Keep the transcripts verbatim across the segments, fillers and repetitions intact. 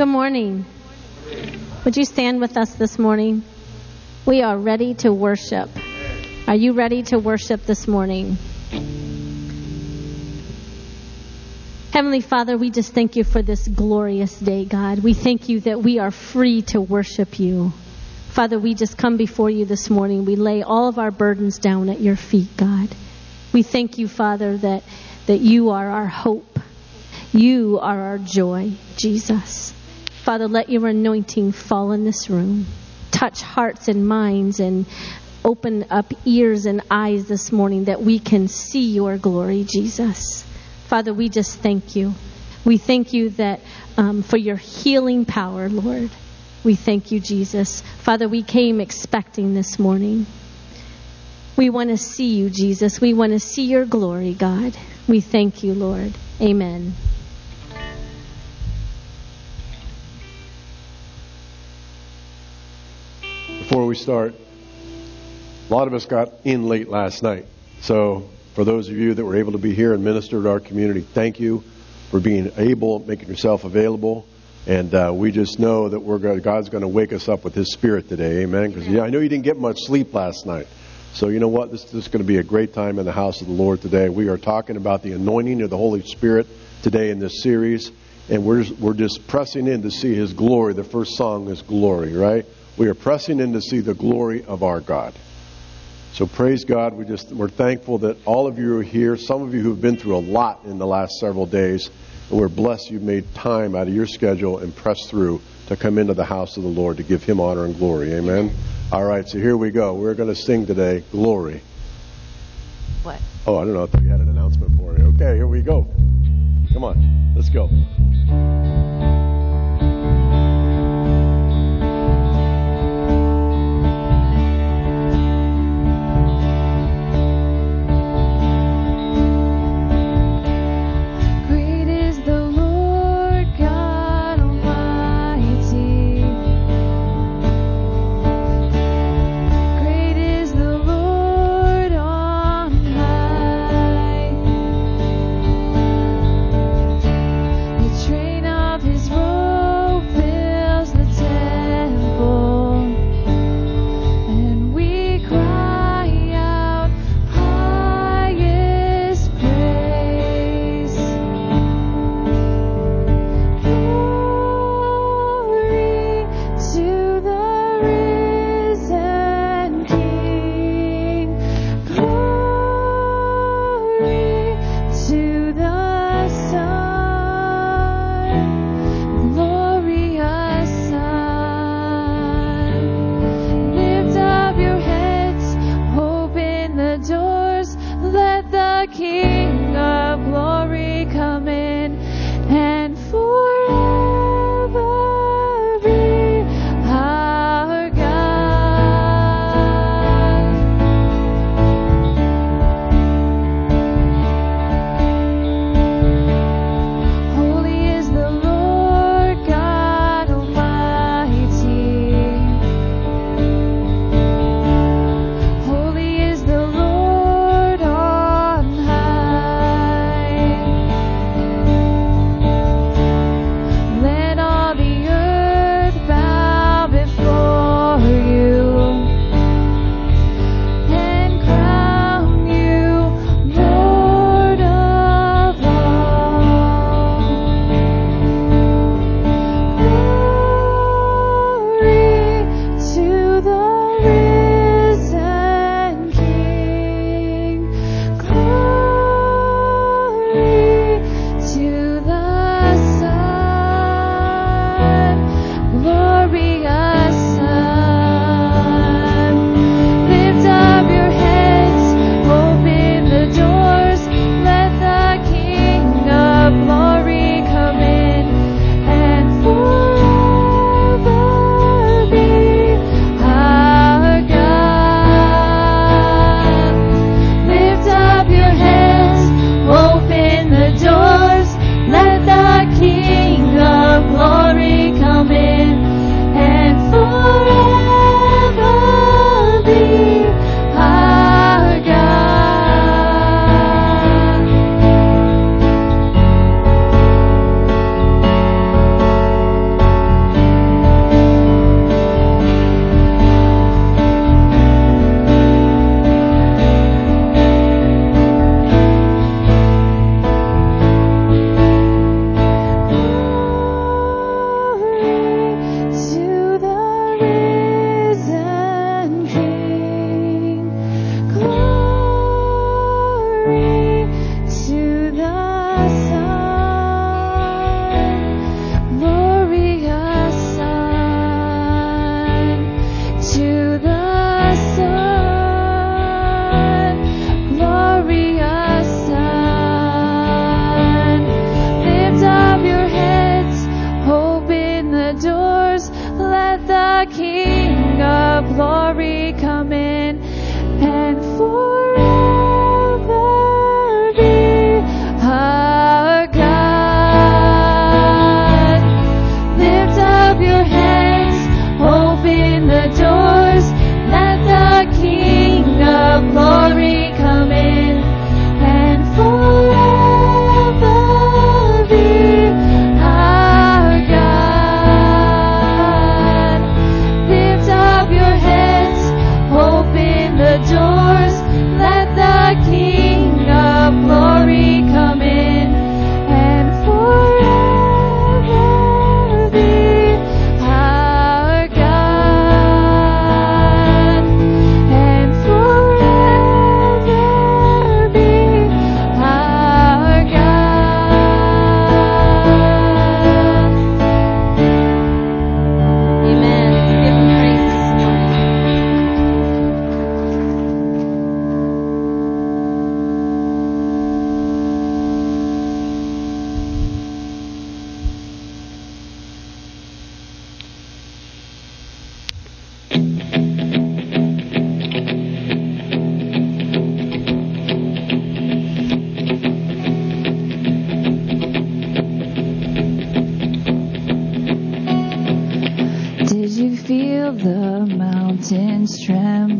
Good morning. Would you stand with us this morning? We are ready to worship. Are you ready to worship this morning? Heavenly Father, we just thank you for this glorious day, God. We thank you that we are free to worship you. Father, we just come before you this morning. We lay all of our burdens down at your feet, God. We thank you, Father, that, that you are our hope. You are our joy, Jesus. Father, let your anointing fall in this room. Touch hearts and minds and open up ears and eyes this morning that we can see your glory, Jesus. Father, we just thank you. We thank you that um, for your healing power, Lord. We thank you, Jesus. Father, we came expecting this morning. We want to see you, Jesus. We want to see your glory, God. We thank you, Lord. Amen. Before we start, a lot of us got in late last night. So for those of you that were able to be here and minister to our community, thank you for being able, making yourself available. And uh, we just know that we're going, God's going to wake us up with His Spirit today. Amen. Because yeah, I know you didn't get much sleep last night. So you know what? This, this is going to be a great time in the house of the Lord today. We are talking about the anointing of the Holy Spirit today in this series. And we're just, we're just pressing in to see His glory. The first song is Glory, right? We are pressing in to see the glory of our God. So praise God. We just, we're thankful that all of you are here. Some of you who have been through a lot in the last several days. And we're blessed you've made time out of your schedule and pressed through to come into the house of the Lord to give Him honor and glory. Amen. All right, so here we go. We're going to sing today, Glory. What? Oh, I don't know if we had an announcement for you. Okay, here we go. Come on, let's go. It's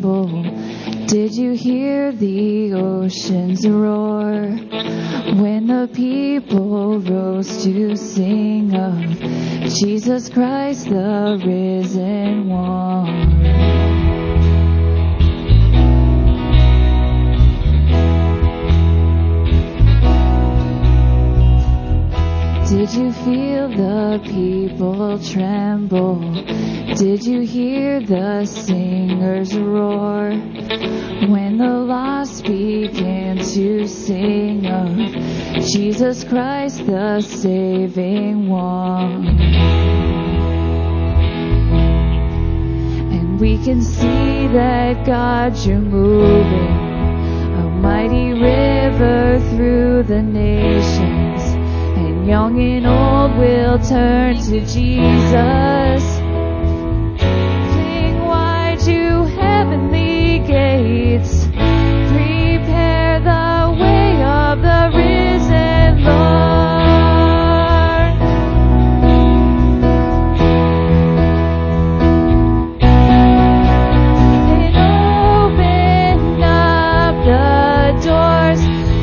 tremble? Did you hear the oceans roar when the people rose to sing of Jesus Christ, the risen one? Did you feel the people tremble? Did you hear the singers roar when the lost began to sing of Jesus Christ, the saving one? And we can see that God, you're moving, a mighty river through the nations. And young and old will turn to Jesus. Fling wide to heavenly gates. Prepare the way of the risen Lord. And open up the doors.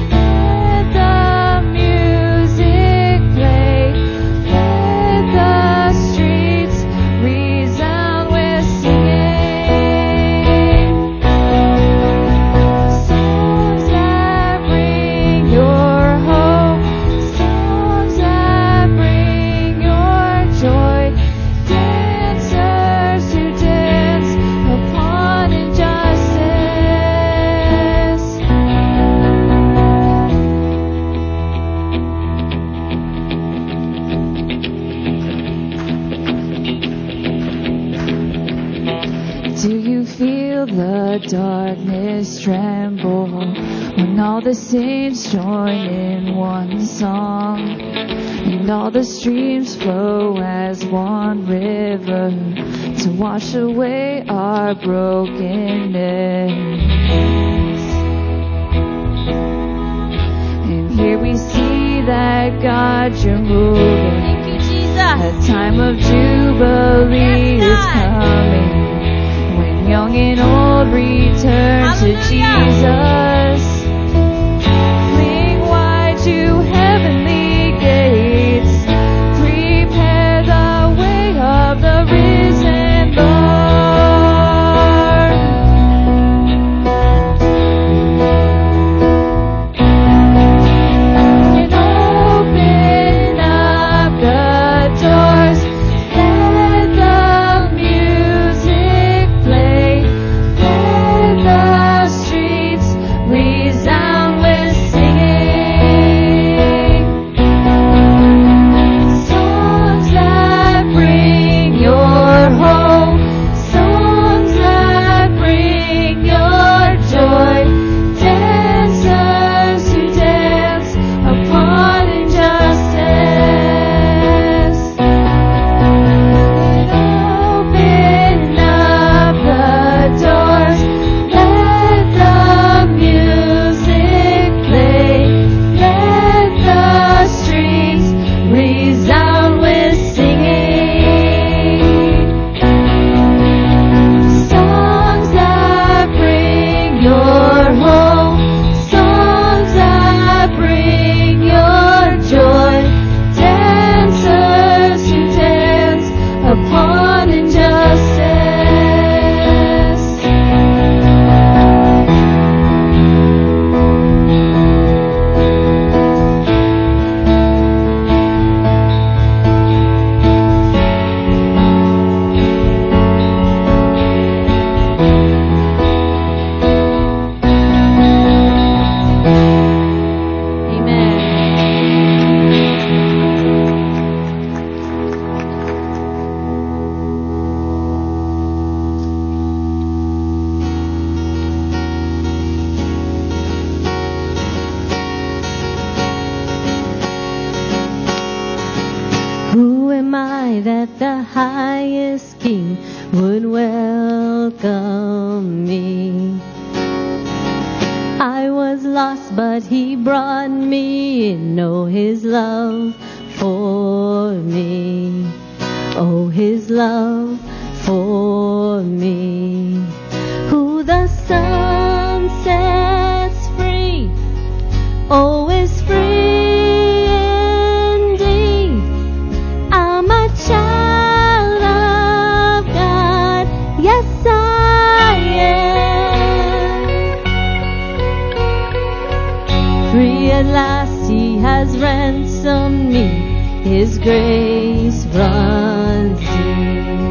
The darkness tremble when all the saints join in one song, and all the streams flow as one river to wash away our brokenness. And here we see that God, you're moving. Thank you, Jesus. A time of jubilee Yes, is coming. Young and old return Hallelujah. to Jesus. Fling wide to heavenly gates. Prepare the way of the risen Lord. And open up the doors. Let the music play. The streets resound with singing. Songs that bring your hope, songs that bring your joy. Dancers who dance upon injustice. And open up the doors. Let the music play. Let the streets resound with singing. Songs that bring your hope. Songs that bring your joy. Dancers who dance upon injustice. Who am I that the highest King would welcome me? I was lost, but he brought me in. Oh, his love for me. Oh, his love for me. Who the sun sets free. Oh, is free indeed. I'm a child of God. Yes, I am. Free at last, He has ransomed me. His grace runs deep.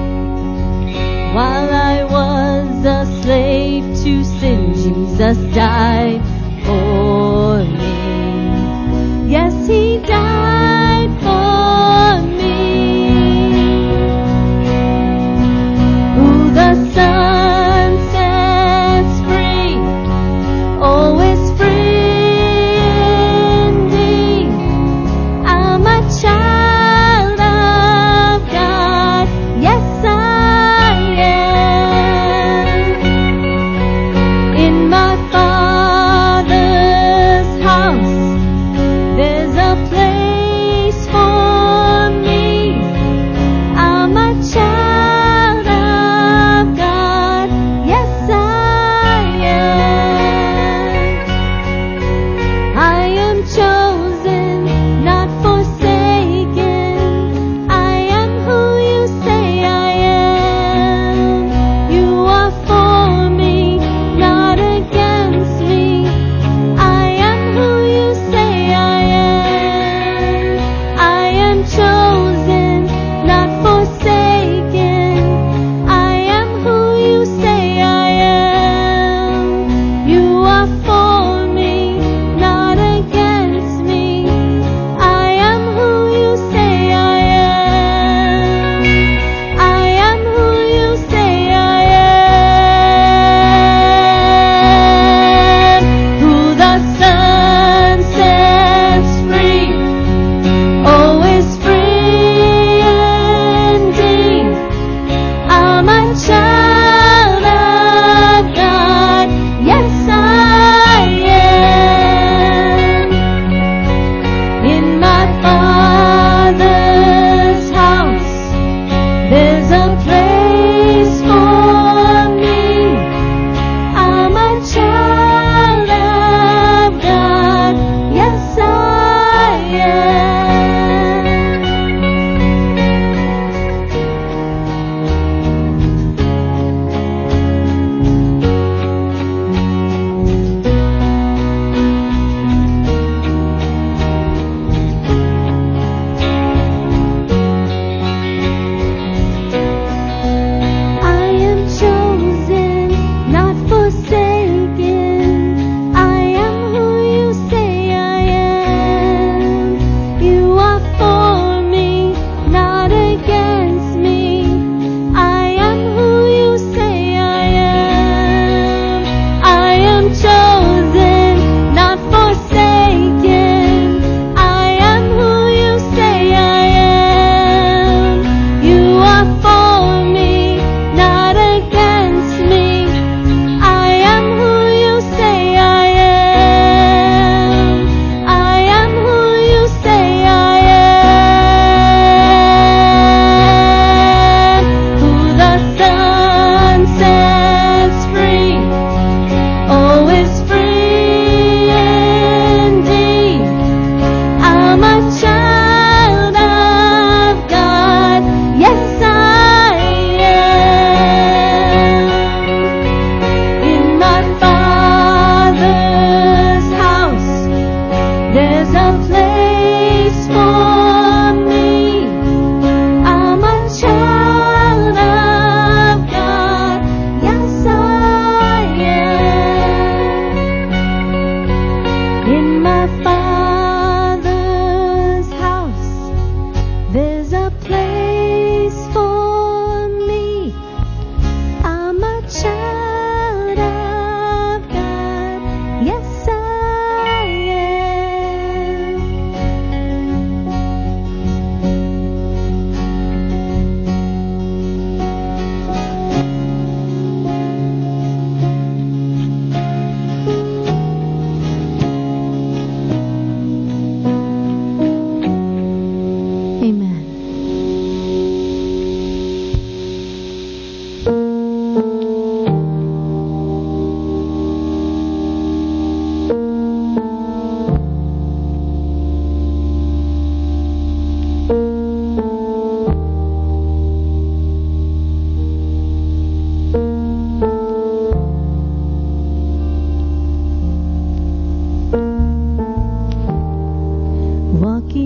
While I was a slave to sin, Jesus died for me. Yes, He died for me. Who the Son sets free, oh, is free indeed. I'm a child of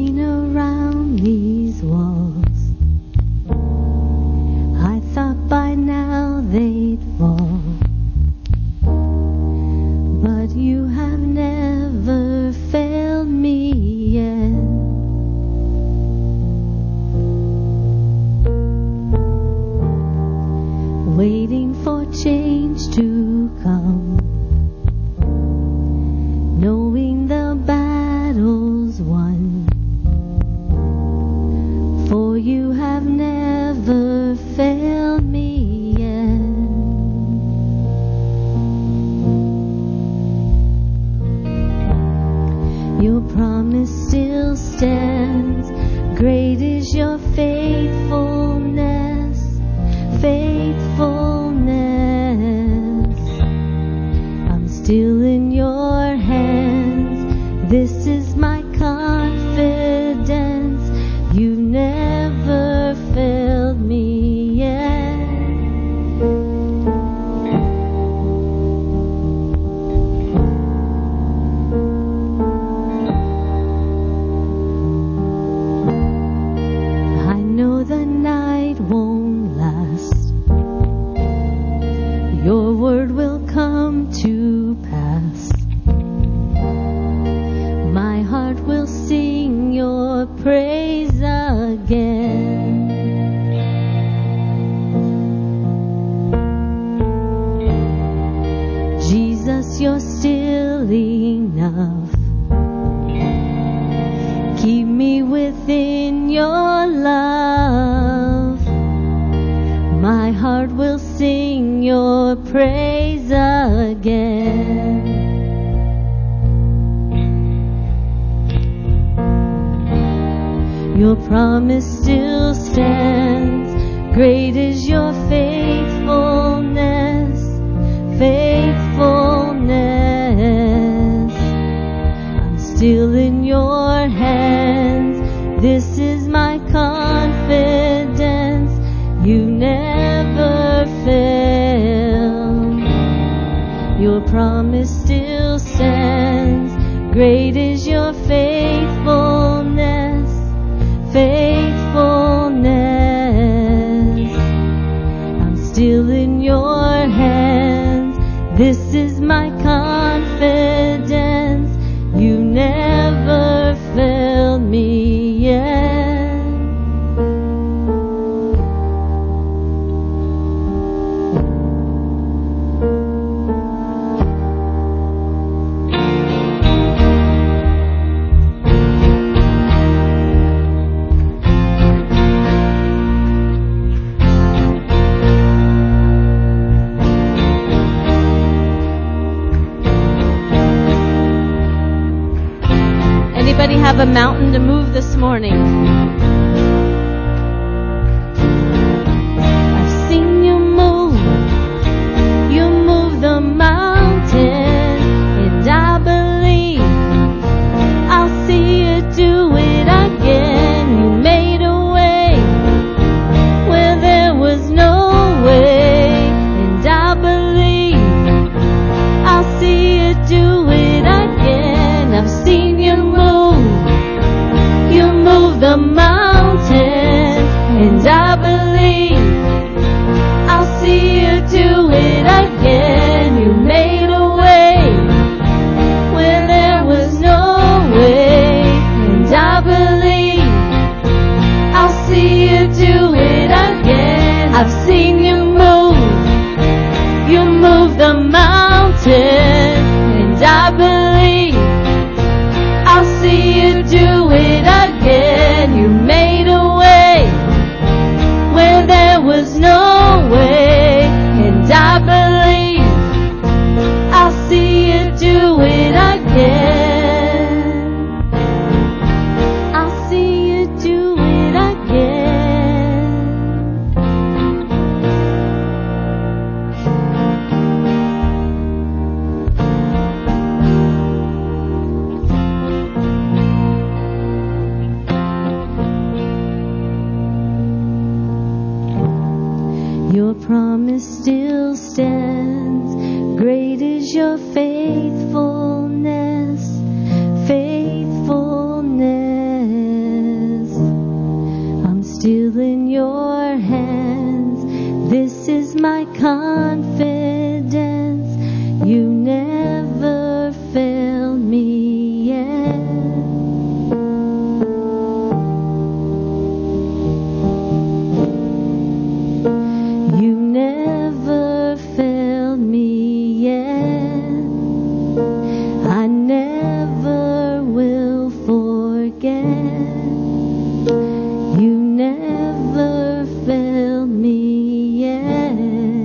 Building around these walls, I thought by now they'd fall, but you have never failed me yet. Waiting for change to come, knowing the battle's won, for you have never failed me yet. Your promise still stands, great is your faithfulness, faithfulness. I'm still in your hands, this is my confidence, you've never failed me yet. I know the night won't last, your word will come to pass. My heart will sing your praise again. Jesus, you're still enough. Keep me within your love. My heart will sing your praise again. Your promise still stands, great is your faithfulness, faithfulness. I'm still in your hands, this is my confidence, you never fail. Your promise still stands, great is your faithfulness, faithfulness. I'm still in your hands, this is my confidence, you never failed me yet. Anybody have a mountain to move this morning? I've seen you move, you move the mountain, and I believe I'll see you do it again. You made a way where there was no way, and I believe I'll see you do it again. I've seen you move, you move the mountain, and I believe I'll see you do it again. You made a way where there was no way, and I believe I'll see you do it again. I've seen you move, you move the mountain, and I believe I'll see you do it again. You made a way where there was no way, and I believe I'll see you do it again. I'll see you do it again. Your promise still stands, great is your faithfulness, faithfulness. still in your hands. This is my confidence. You never failed me yet. You never failed me yet. I never will forget. You never failed me yet.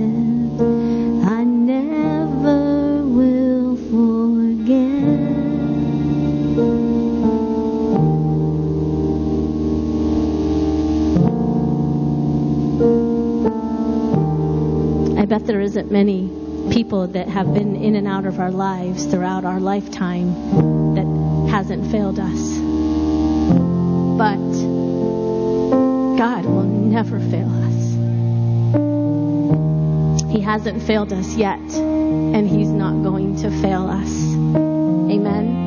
I never will forget. I bet there isn't many people that have been in and out of our lives throughout our lifetime that hasn't failed us. But God will never fail us. He hasn't failed us yet, and He's not going to fail us. Amen.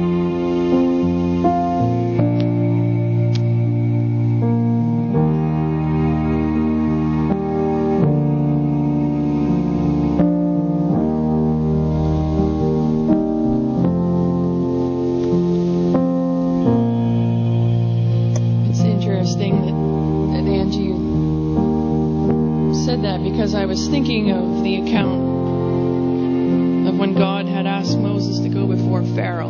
Because I was thinking of the account of when God had asked Moses to go before Pharaoh,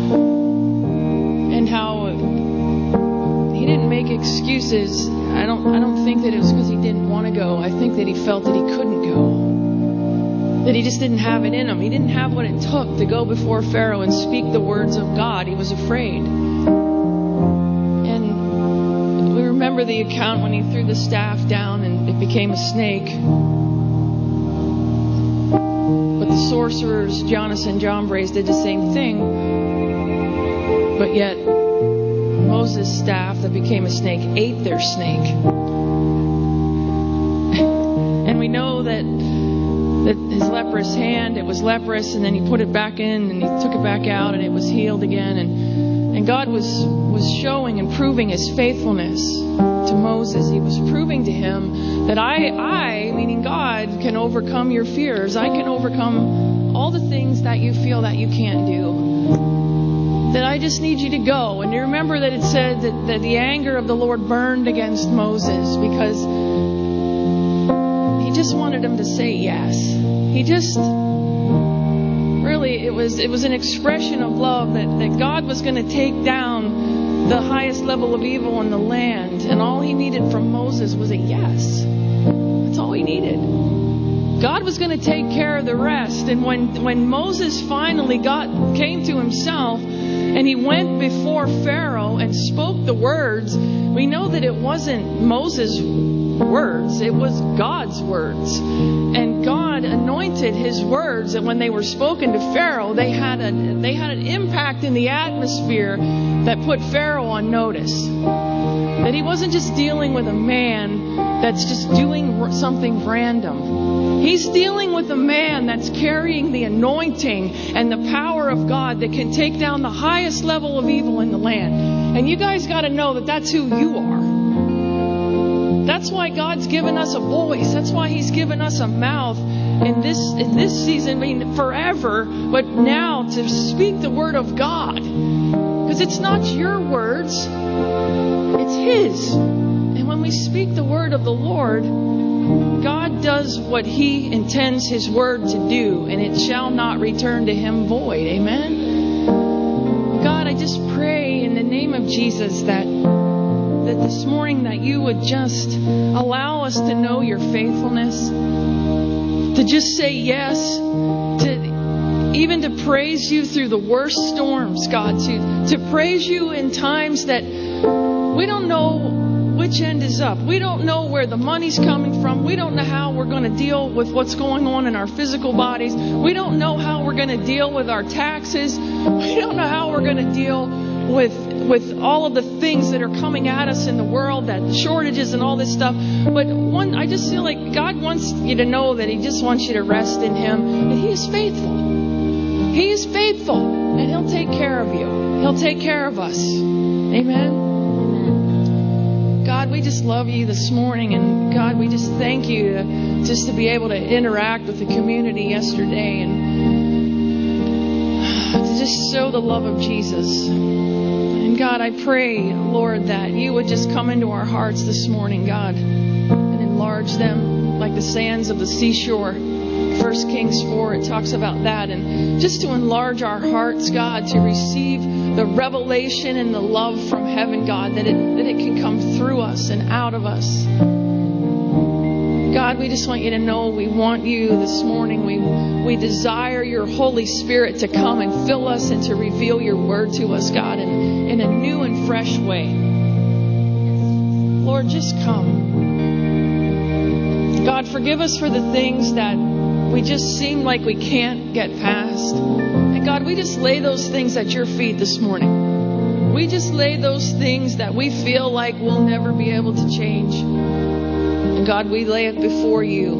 and how he didn't make excuses. I don't I don't think that it was because he didn't want to go. I think that he felt that he couldn't go, that he just didn't have it in him. He didn't have what it took to go before Pharaoh and speak the words of God. He was afraid. And we remember the account when he threw the staff down and it became a snake. But the sorcerers, Jannes and Jambres, did the same thing. But yet, Moses' staff that became a snake ate their snake. And we know that, that his leprous hand, it was leprous, and then he put it back in, and he took it back out, and it was healed again. And, and God was, was showing and proving His faithfulness to Moses. He was proving to him that I, I, meaning God, can overcome your fears. I can overcome all the things that you feel that you can't do. That I just need you to go. And you remember that it said that, that the anger of the Lord burned against Moses because He just wanted him to say yes. He just really, it was it was an expression of love that, that God was going to take down the highest level of evil in the land, and all He needed from Moses was a yes. That's all He needed. God was going to take care of the rest. And when when Moses finally got came to himself and he went before Pharaoh and spoke the words, we know that it wasn't Moses' words, it was God's words. And God anointed His words, and when they were spoken to Pharaoh, they had a they had an impact in the atmosphere that put Pharaoh on notice. That he wasn't just dealing with a man that's just doing something random. He's dealing with a man that's carrying the anointing and the power of God that can take down the highest level of evil in the land. And you guys got to know that that's who you are. That's why God's given us a voice. That's why He's given us a mouth in this in this season, I mean forever, but now to speak the word of God. Because it's not your words, it's His. And when we speak the word of the Lord, God does what He intends His word to do, and it shall not return to Him void. Amen? God, I just pray in the name of Jesus that that this morning that You would just allow us to know Your faithfulness, to just say yes, to even to praise You through the worst storms, God, to, to praise You in times that we don't know which end is up. We don't know where the money's coming from. We don't know how we're going to deal with what's going on in our physical bodies. We don't know how we're going to deal with our taxes. We don't know how we're going to deal with with all of the things that are coming at us in the world, that shortages and all this stuff. But one, I just feel like God wants you to know that He just wants you to rest in Him. And He is faithful. He is faithful. And He'll take care of you. He'll take care of us. Amen. Amen. God, God, we just love you this morning. And God, we just thank you to, just to be able to interact with the community yesterday and to just show the love of Jesus. And God, I pray, Lord, that you would just come into our hearts this morning, God, and enlarge them like the sands of the seashore. First Kings four, it talks about that. And just to enlarge our hearts, God, to receive the revelation and the love from heaven, God, that it, that it can come through us and out of us. God, we just want you to know we want you this morning. We, we desire your Holy Spirit to come and fill us and to reveal your word to us, God, in, in a new and fresh way. Lord, just come. God, forgive us for the things that we just seem like we can't get past. And God, we just lay those things at your feet this morning. We just lay those things that we feel like we'll never be able to change. And God, we lay it before you.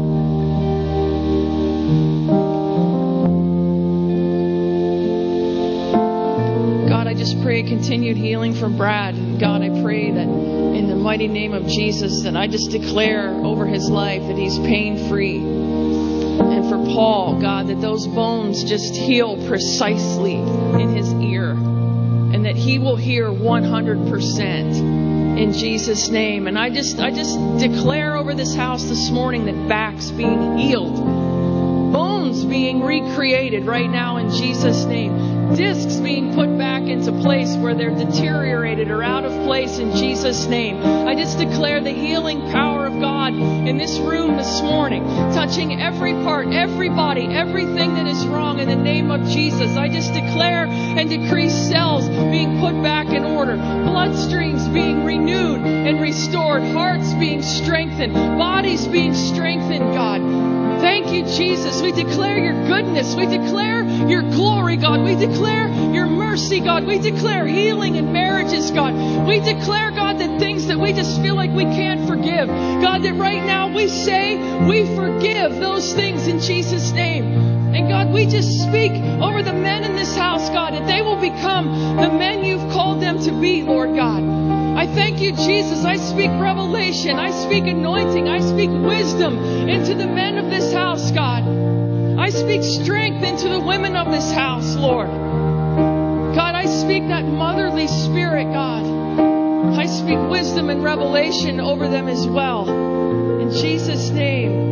God, I just pray continued healing for Brad. And God, I pray that in the mighty name of Jesus, that I just declare over his life that he's pain-free. And for Paul, God, that those bones just heal precisely in his ear. And that he will hear one hundred percent in Jesus' name. And I just I just declare over this house this morning that backs being healed. Bones being recreated right now in Jesus' name. Discs being put back into place where they're deteriorated or out of place in Jesus' name. I just declare the healing power of God in this room this morning, touching every part, every body, everything that is wrong in the name of Jesus. I just declare and decree cells being put back in order, bloodstreams being renewed and restored, hearts being strengthened, bodies being strengthened, God. Thank you, Jesus. We declare your goodness. We declare your glory, God. We declare your mercy, God. We declare healing in marriages, God. We declare, God, that things that we just feel like we can't forgive, God, that right now we say we forgive those things in Jesus' name. And God, we just speak over the men in this house, God, that they will become the men you've called them to be, Lord God. I thank you, Jesus. I speak revelation. I speak anointing. I speak wisdom into the men of this house, God. I speak strength into the women of this house, Lord. God, I speak that motherly spirit, God. I speak wisdom and revelation over them as well. In Jesus' name.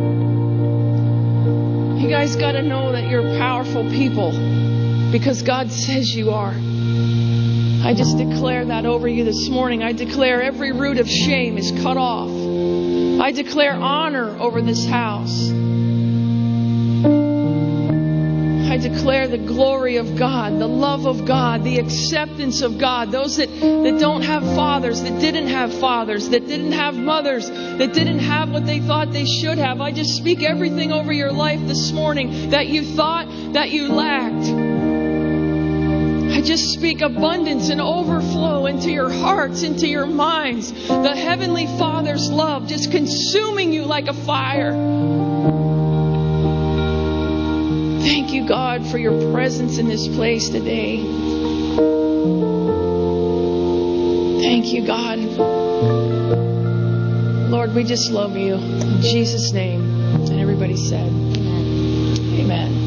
You guys got to know that you're powerful people because God says you are. I just declare that over you this morning. I declare every root of shame is cut off. I declare honor over this house. I declare the glory of God, the love of God, the acceptance of God. Those that, that don't have fathers, that didn't have fathers, that didn't have mothers, that didn't have what they thought they should have. I just speak everything over your life this morning that you thought that you lacked. I just speak abundance and overflow into your hearts, into your minds. The Heavenly Father's love just consuming you like a fire. Thank you, God, for your presence in this place today. Thank you, God. Lord, we just love you. In Jesus' name. And everybody said, Amen. Amen.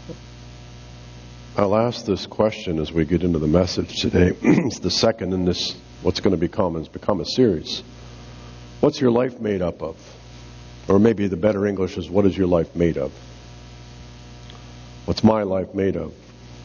I'll ask this question as we get into the message today. It's the second in this, what's going to become, has become a series. What's your life made up of? Or maybe the better English is, what is your life made of? What's my life made of?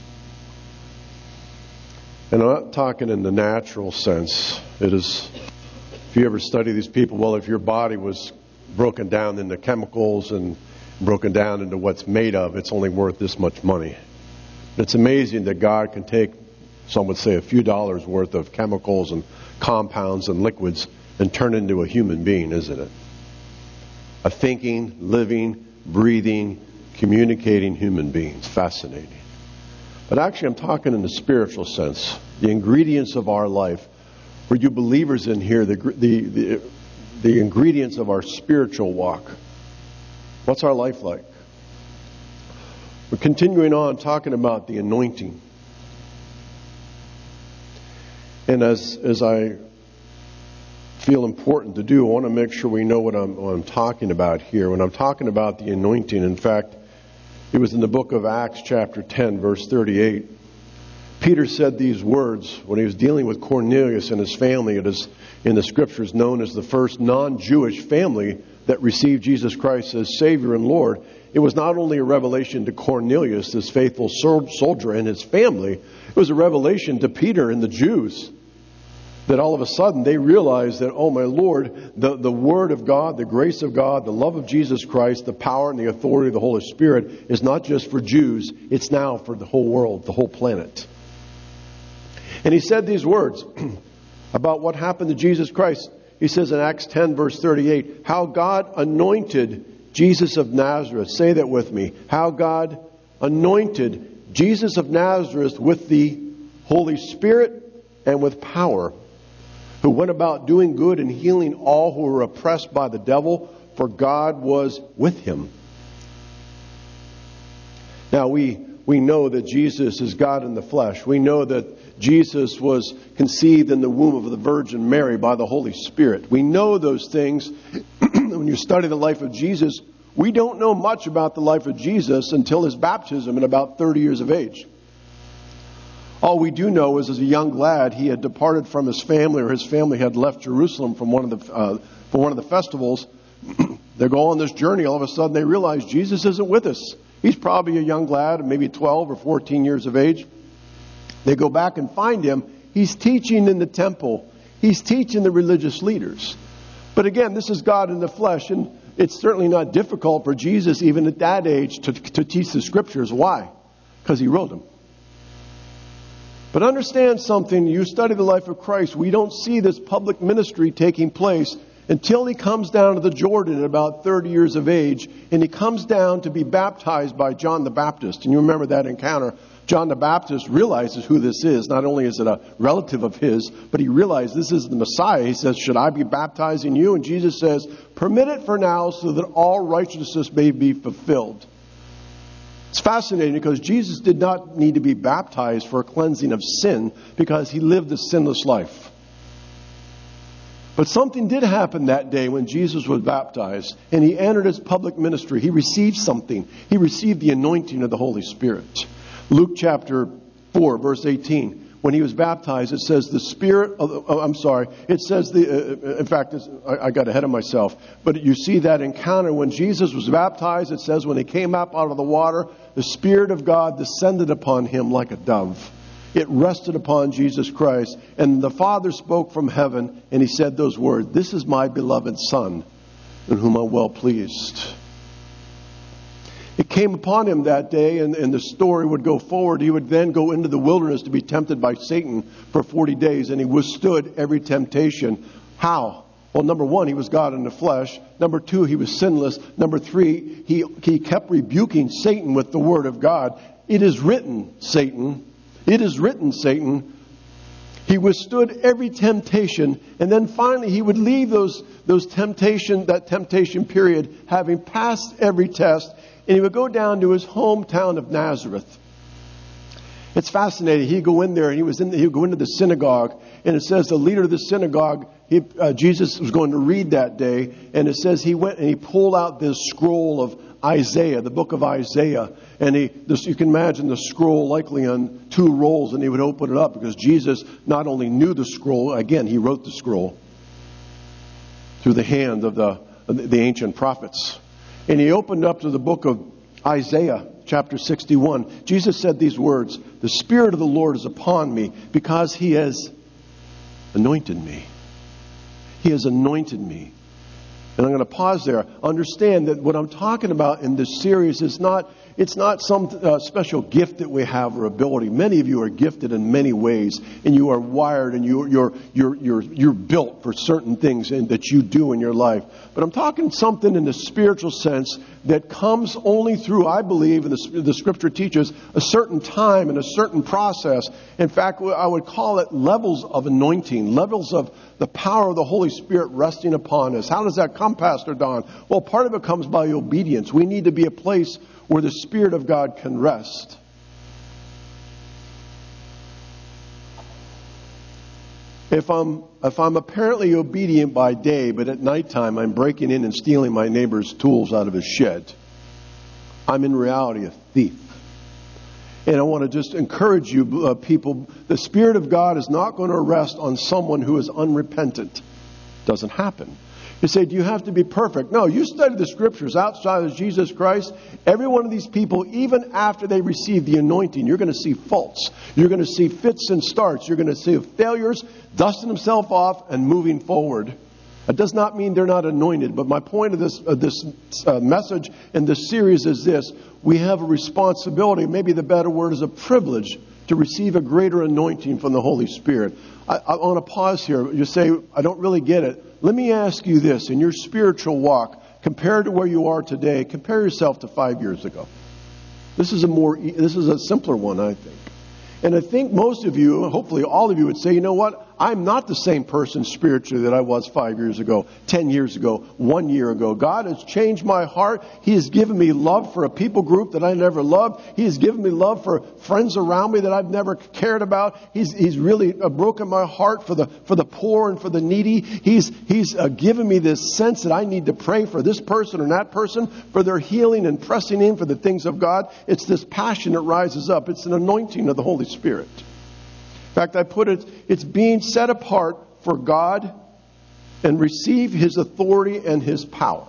And I'm not talking in the natural sense. It is, if you ever study these people, well, if your body was broken down into chemicals and broken down into what's made of, it's only worth this much money. It's amazing that God can take, some would say, a few dollars worth of chemicals and compounds and liquids and turn into a human being, isn't it? A thinking, living, breathing, communicating human beings. Fascinating. But actually, I'm talking in the spiritual sense. The ingredients of our life. For you believers in here, the, the, the, the ingredients of our spiritual walk. What's our life like? We're continuing on talking about the anointing. And as as I feel important to do, I want to make sure we know what I'm, what I'm talking about here. When I'm talking about the anointing, in fact, it was in the book of Acts chapter ten, verse thirty-eight. Peter said these words when he was dealing with Cornelius and his family. It is in the scriptures known as the first non-Jewish family that received Jesus Christ as Savior and Lord. It was not only a revelation to Cornelius, this faithful soldier, and his family. It was a revelation to Peter and the Jews. That all of a sudden they realized that, oh my Lord, the, the Word of God, the grace of God, the love of Jesus Christ, the power and the authority of the Holy Spirit is not just for Jews, it's now for the whole world, the whole planet. And he said these words about what happened to Jesus Christ. He says in Acts ten, verse thirty-eight, how God anointed Jesus of Nazareth. Say that with me. How God anointed Jesus of Nazareth with the Holy Spirit and with power, who went about doing good and healing all who were oppressed by the devil, for God was with him. Now we we know that Jesus is God in the flesh. We know that Jesus was conceived in the womb of the Virgin Mary by the Holy Spirit. We know those things. When you study the life of Jesus, we don't know much about the life of Jesus until his baptism at about thirty years of age. All we do know is as a young lad, he had departed from his family, or his family had left Jerusalem from one of the uh, for one of the festivals. They go on this journey. All of a sudden, they realize Jesus isn't with us. He's probably a young lad, maybe twelve or fourteen years of age. They go back and find him. He's teaching in the temple. He's teaching the religious leaders. But again, this is God in the flesh, and it's certainly not difficult for Jesus, even at that age, to, to teach the Scriptures. Why? Because he wrote them. But understand something. You study the life of Christ. We don't see this public ministry taking place until he comes down to the Jordan at about thirty years of age, and he comes down to be baptized by John the Baptist. And you remember that encounter. John the Baptist realizes who this is. Not only is it a relative of his, but he realizes this is the Messiah. He says, should I be baptizing you? And Jesus says, permit it for now so that all righteousness may be fulfilled. It's fascinating because Jesus did not need to be baptized for a cleansing of sin because he lived a sinless life. But something did happen that day when Jesus was baptized and he entered his public ministry. He received something. He received the anointing of the Holy Spirit. Luke chapter four, verse eighteen. When he was baptized, it says the Spirit of, oh, I'm sorry, it says the, uh, in fact, I, I got ahead of myself. But you see that encounter when Jesus was baptized, it says when he came up out of the water, the Spirit of God descended upon him like a dove. It rested upon Jesus Christ. And the Father spoke from heaven and he said those words, this is my beloved Son, in whom I'm well pleased. It came upon him that day, and, and the story would go forward. He would then go into the wilderness to be tempted by Satan for forty days, and he withstood every temptation. How? Well, number one, he was God in the flesh. Number two, he was sinless. Number three, he, he kept rebuking Satan with the word of God. It is written, Satan. It is written, Satan. He withstood every temptation, and then finally he would leave those, those temptation, that temptation period, having passed every test, and he would go down to his hometown of Nazareth. It's fascinating. He'd go in there, and he was in. The, he'd go into the synagogue, and it says the leader of the synagogue, he, uh, Jesus was going to read that day, and it says he went and he pulled out this scroll of Isaiah, the book of Isaiah. And he, this, you can imagine the scroll likely on two rolls, and he would open it up because Jesus not only knew the scroll, again, he wrote the scroll through the hand of the, the ancient prophets. And he opened up to the book of Isaiah, chapter sixty-one. Jesus said these words, "The Spirit of the Lord is upon me because He has anointed me." He has anointed me. And I'm going to pause there. Understand that what I'm talking about in this series is not, it's not some uh, special gift that we have or ability. Many of you are gifted in many ways, and you are wired, and you, you're you're you're you're built for certain things in, that you do in your life. But I'm talking something in the spiritual sense that comes only through, I believe, and the, the Scripture teaches, a certain time and a certain process. In fact, I would call it levels of anointing, levels of the power of the Holy Spirit resting upon us. How does that come, Pastor Don? Well, part of it comes by obedience. We need to be a place where the Spirit of God can rest. If I'm if I'm apparently obedient by day, but at nighttime I'm breaking in and stealing my neighbor's tools out of his shed, I'm in reality a thief. And I want to just encourage you, uh, people, the Spirit of God is not going to rest on someone who is unrepentant. Doesn't happen. You say, do you have to be perfect? No, you study the Scriptures outside of Jesus Christ. Every one of these people, even after they receive the anointing, you're going to see faults. You're going to see fits and starts. You're going to see failures, dusting themselves off and moving forward. That does not mean they're not anointed. But my point of this, uh, this uh, message in this series is this. We have a responsibility, maybe the better word is a privilege, to receive a greater anointing from the Holy Spirit. I, I want to pause here. You say, I don't really get it. Let me ask you this. In your spiritual walk, compared to where you are today, compare yourself to five years ago. This is a more, this is a simpler one, I think. And I think most of you, hopefully all of you, would say, you know what? I'm not the same person spiritually that I was five years ago, ten years ago, one year ago. God has changed my heart. He has given me love for a people group that I never loved. He has given me love for friends around me that I've never cared about. He's He's really uh, broken my heart for the for the poor and for the needy. He's He's uh, given me this sense that I need to pray for this person or that person for their healing and pressing in for the things of God. It's this passion that rises up. It's an anointing of the Holy Spirit. In fact, I put it, it's being set apart for God and receive His authority and His power.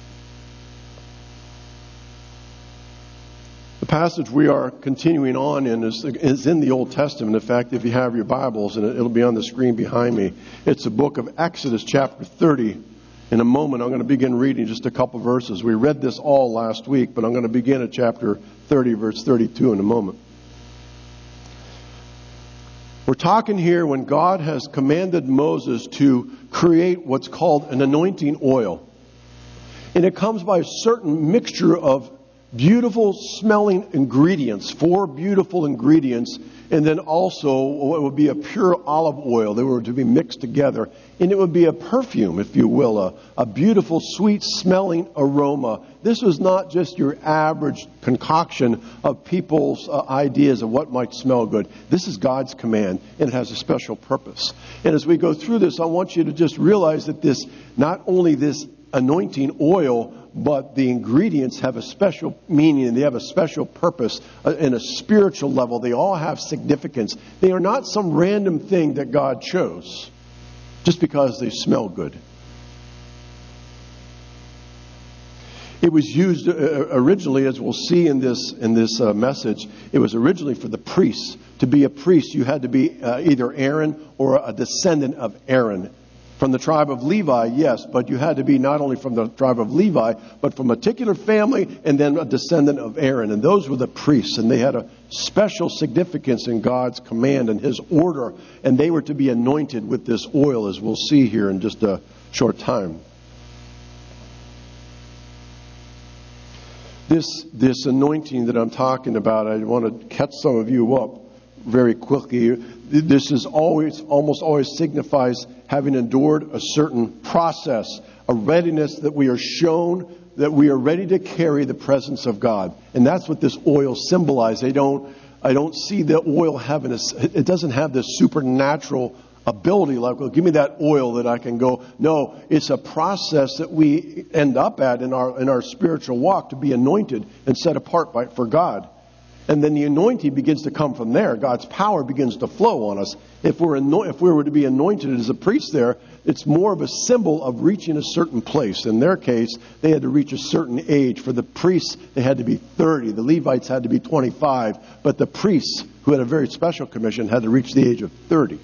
The passage we are continuing on in is, is in the Old Testament. In fact, if you have your Bibles, and it'll be on the screen behind me, it's the book of Exodus chapter thirty. In a moment, I'm going to begin reading just a couple verses. We read this all last week, but I'm going to begin at chapter thirty, verse thirty-two in a moment. We're talking here when God has commanded Moses to create what's called an anointing oil. And it comes by a certain mixture of beautiful smelling ingredients, four beautiful ingredients, and then also what would be a pure olive oil. They were to be mixed together. And it would be a perfume, if you will, a, a beautiful, sweet smelling aroma. This was not just your average concoction of people's uh, ideas of what might smell good. This is God's command, and it has a special purpose. And as we go through this, I want you to just realize that this, not only this anointing oil, but the ingredients have a special meaning and they have a special purpose uh, in a spiritual level. They all have significance. They are not some random thing that God chose just because they smell good. It was used uh, originally, as we'll see in this in this uh, message, it was originally for the priests. To be a priest, you had to be uh, either Aaron or a descendant of Aaron. From the tribe of Levi, yes, but you had to be not only from the tribe of Levi, but from a particular family and then a descendant of Aaron. And those were the priests, and they had a special significance in God's command and His order. And they were to be anointed with this oil, as we'll see here in just a short time. This, this anointing that I'm talking about, I want to catch some of you up very quickly. This is always, almost always signifies having endured a certain process, a readiness that we are shown that we are ready to carry the presence of God. And that's what this oil symbolizes. I don't, I don't see the oil having a, it doesn't have this supernatural ability, like, well, give me that oil that I can go. No, it's a process that we end up at in our in our spiritual walk to be anointed and set apart by, for God. And then the anointing begins to come from there. God's power begins to flow on us. If we're anoint, if we were to be anointed as a priest there, it's more of a symbol of reaching a certain place. In their case, they had to reach a certain age. For the priests, they had to be thirty. The Levites had to be twenty-five. But the priests, who had a very special commission, had to reach the age of thirty.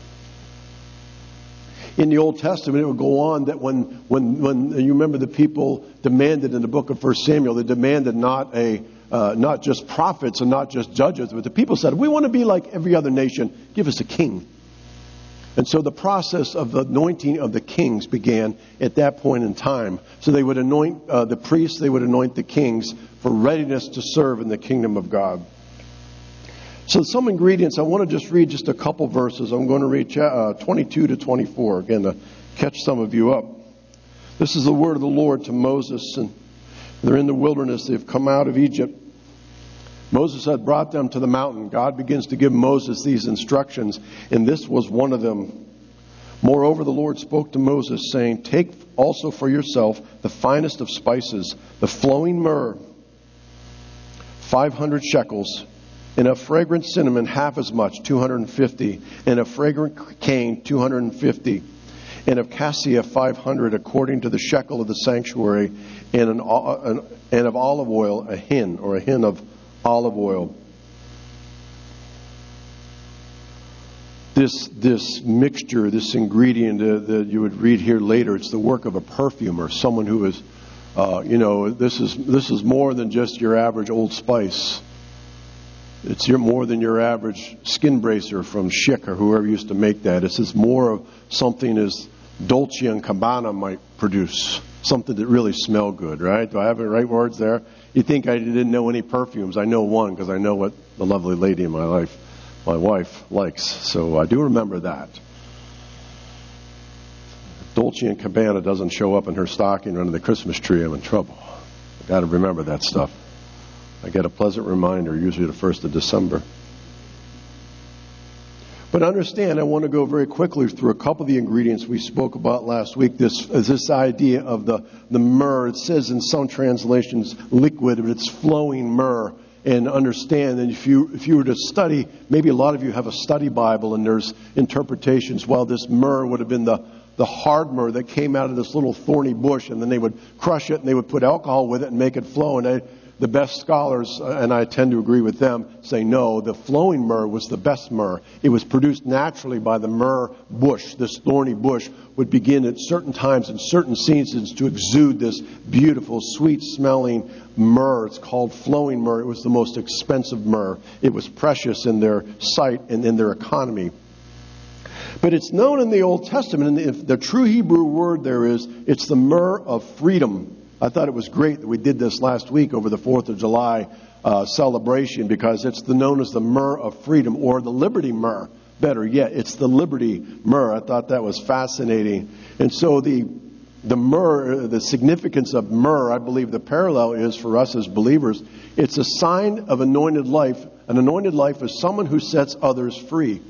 In the Old Testament, it would go on that when, when, when you remember the people demanded in the book of First Samuel, they demanded not a Uh, not just prophets and not just judges, but the people said, we want to be like every other nation. Give us a king. And so the process of the anointing of the kings began at that point in time. So they would anoint uh, the priests, they would anoint the kings for readiness to serve in the kingdom of God. So some ingredients, I want to just read just a couple verses. I'm going to read uh, twenty-two to twenty-four, again, to catch some of you up. This is the word of the Lord to Moses, and they're in the wilderness. They've come out of Egypt. Moses had brought them to the mountain. God begins to give Moses these instructions, and this was one of them. Moreover, the Lord spoke to Moses, saying, take also for yourself the finest of spices, the flowing myrrh, five hundred shekels, and of fragrant cinnamon half as much, two hundred fifty, and of fragrant cane, two hundred fifty, and of cassia five hundred, according to the shekel of the sanctuary, and an, an and of olive oil a hin, or a hin of olive oil. This this mixture, this ingredient uh, that you would read here later, it's the work of a perfumer, someone who is, uh, you know, this is this is more than just your average Old Spice. It's your, more than your average skin bracer from Schick or whoever used to make that. This is more of something as Dolce and Gabbana might produce. Something that really smelled good, right? Do I have the right words there? You think I didn't know any perfumes. I know one because I know what the lovely lady in my life, my wife, likes. So I do remember that. If Dolce and Gabbana doesn't show up in her stocking under the Christmas tree, I'm in trouble. I've got to remember that stuff. I get a pleasant reminder, usually the first of December. But understand, I want to go very quickly through a couple of the ingredients we spoke about last week. This is this idea of the, the myrrh. It says in some translations liquid, but it's flowing myrrh. And understand that if you if you were to study, maybe a lot of you have a study Bible and there's interpretations. Well, this myrrh would have been the, the hard myrrh that came out of this little thorny bush, and then they would crush it and they would put alcohol with it and make it flow. And they, the best scholars, and I tend to agree with them, say no, the flowing myrrh was the best myrrh. It was produced naturally by the myrrh bush. This thorny bush would begin at certain times and certain seasons to exude this beautiful, sweet-smelling myrrh. It's called flowing myrrh. It was the most expensive myrrh. It was precious in their sight and in their economy. But it's known in the Old Testament, and if the true Hebrew word there is, it's the myrrh of freedom. I thought it was great that we did this last week over the fourth of July uh, celebration, because it's the, known as the myrrh of freedom, or the liberty myrrh. Better yet, it's the liberty myrrh. I thought that was fascinating. And so the the myrrh, the significance of myrrh, I believe the parallel is for us as believers, it's a sign of anointed life. An anointed life is someone who sets others free.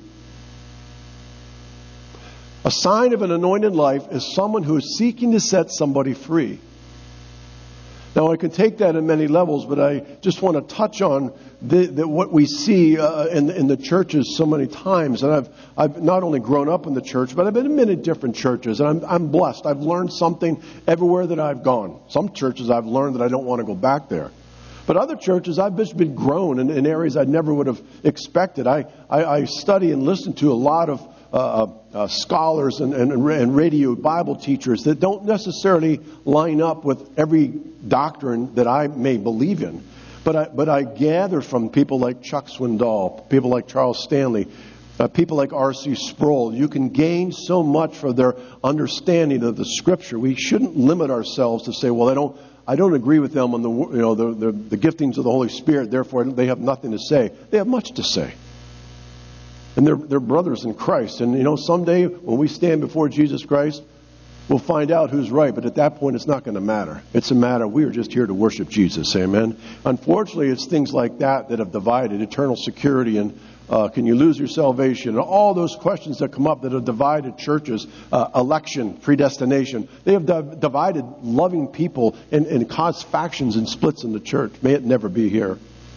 A sign of an anointed life is someone who is seeking to set somebody free. Now, I can take that in many levels, but I just want to touch on the, the, what we see uh, in, in the churches so many times. And I've I've not only grown up in the church, but I've been in many different churches, and I'm I'm blessed. I've learned something everywhere that I've gone. Some churches I've learned that I don't want to go back there. But other churches, I've just been grown in, in areas I never would have expected. I, I, I study and listen to a lot of uh, uh, scholars and, and, and radio Bible teachers that don't necessarily line up with every doctrine that I may believe in. But I, but I gather from people like Chuck Swindoll, people like Charles Stanley, uh, people like R C Sproul. You can gain so much from their understanding of the Scripture. We shouldn't limit ourselves to say, well, I don't I don't agree with them on the you know the, the, the giftings of the Holy Spirit, therefore they have nothing to say. They have much to say. And they're, they're brothers in Christ. And, you know, someday when we stand before Jesus Christ, we'll find out who's right. But at that point, it's not going to matter. It's a matter, we are just here to worship Jesus. Amen. Unfortunately, it's things like that that have divided eternal security and Uh, can you lose your salvation? And all those questions that come up that have divided churches, uh, election, predestination. They have di- divided loving people and, and caused factions and splits in the church. May it never be here.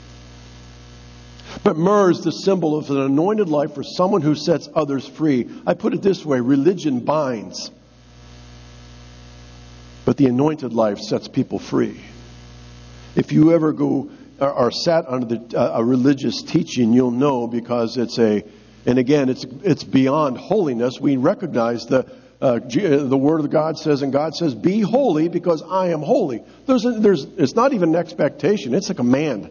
But myrrh is the symbol of an anointed life for someone who sets others free. I put it this way, religion binds, but the anointed life sets people free. If you ever go or are sat under the, uh, a religious teaching, you'll know, because it's a, and again, it's it's beyond holiness. We recognize the uh, the Word of God says, and God says, "Be holy, because I am holy." There's a, there's it's not even an expectation; it's a command.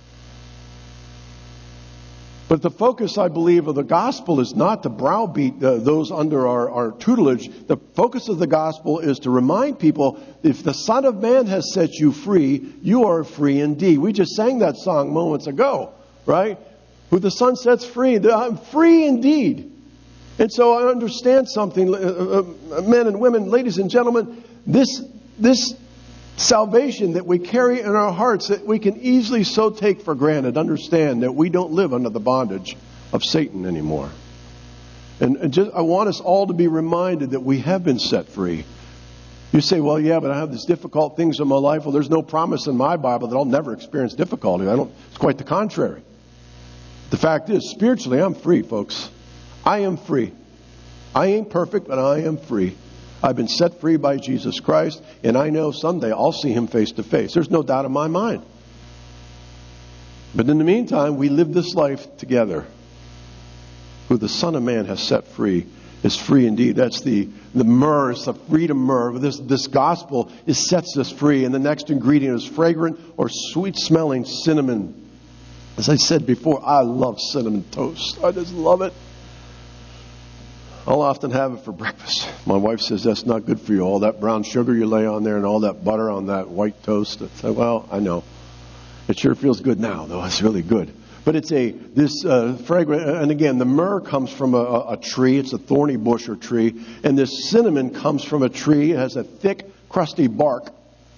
But the focus, I believe, of the gospel is not to browbeat uh, those under our, our tutelage. The focus of the gospel is to remind people, if the Son of Man has set you free, you are free indeed. We just sang that song moments ago, right? Who the Son sets free, I'm free indeed. And so I understand something, uh, uh, men and women, ladies and gentlemen, this this salvation that we carry in our hearts, that we can easily so take for granted. Understand that we don't live under the bondage of Satan anymore. And, and just, I want us all to be reminded that we have been set free. You say, well, yeah, but I have these difficult things in my life. Well, there's no promise in my Bible that I'll never experience difficulty. I don't. It's quite the contrary. The fact is, spiritually, I'm free, folks. I am free. I ain't perfect, but I am free. I've been set free by Jesus Christ, and I know someday I'll see Him face to face. There's no doubt in my mind. But in the meantime, we live this life together. Who the Son of Man has set free is free indeed. That's the, the myrrh, it's the freedom myrrh. This, this gospel is sets us free. And the next ingredient is fragrant or sweet-smelling cinnamon. As I said before, I love cinnamon toast. I just love it. I'll often have it for breakfast. My wife says, that's not good for you. All that brown sugar you lay on there and all that butter on that white toast. I say, well, I know. It sure feels good now, though. It's really good. But it's a, this uh, fragrant, and again, the myrrh comes from a, a tree. It's a thorny bush or tree. And this cinnamon comes from a tree. It has a thick, crusty bark.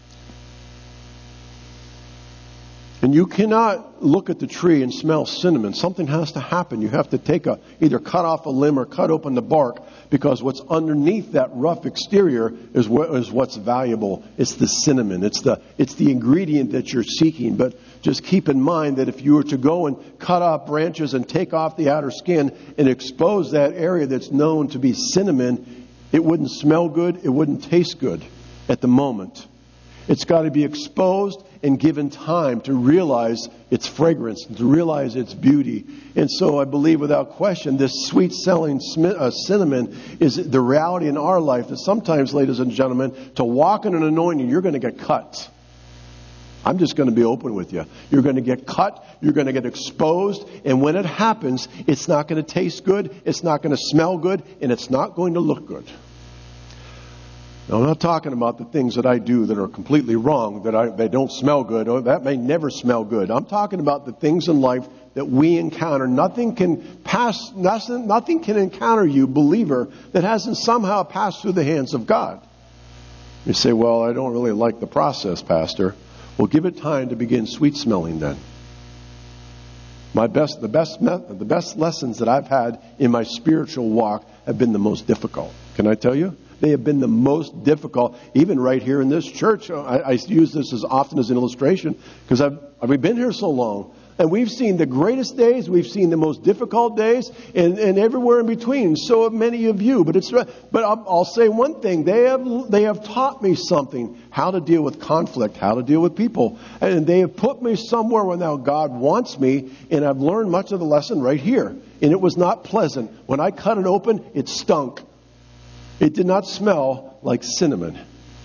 And you cannot look at the tree and smell cinnamon. Something has to happen. You have to take a, either cut off a limb or cut open the bark, because what's underneath that rough exterior is what is what's valuable. It's the cinnamon. It's the it's the ingredient that you're seeking. But just keep in mind that if you were to go and cut off branches and take off the outer skin and expose that area that's known to be cinnamon, it wouldn't smell good. It wouldn't taste good at the moment. It's got to be exposed and given time to realize its fragrance, to realize its beauty. And so I believe without question, this sweet-smelling cinnamon is the reality in our life that sometimes, ladies and gentlemen, to walk in an anointing, you're going to get cut. I'm just going to be open with you. You're going to get cut. You're going to get exposed. And when it happens, it's not going to taste good. It's not going to smell good. And it's not going to look good. Now, I'm not talking about the things that I do that are completely wrong, that I, they don't smell good, or that may never smell good. I'm talking about the things in life that we encounter. Nothing can pass, nothing, nothing can encounter you, believer, that hasn't somehow passed through the hands of God. You say, well, I don't really like the process, Pastor. Well, give it time to begin sweet smelling then. My best, the best, the best lessons that I've had in my spiritual walk have been the most difficult. Can I tell you? They have been the most difficult, even right here in this church. I, I use this as often as an illustration because I've, I've been here so long. And we've seen the greatest days, we've seen the most difficult days, and, and everywhere in between. So have many of you. But it's but I'll, I'll say one thing: they have they have taught me something: how to deal with conflict, how to deal with people, and they have put me somewhere where now God wants me. And I've learned much of the lesson right here. And it was not pleasant. When I cut it open, it stunk. It did not smell like cinnamon.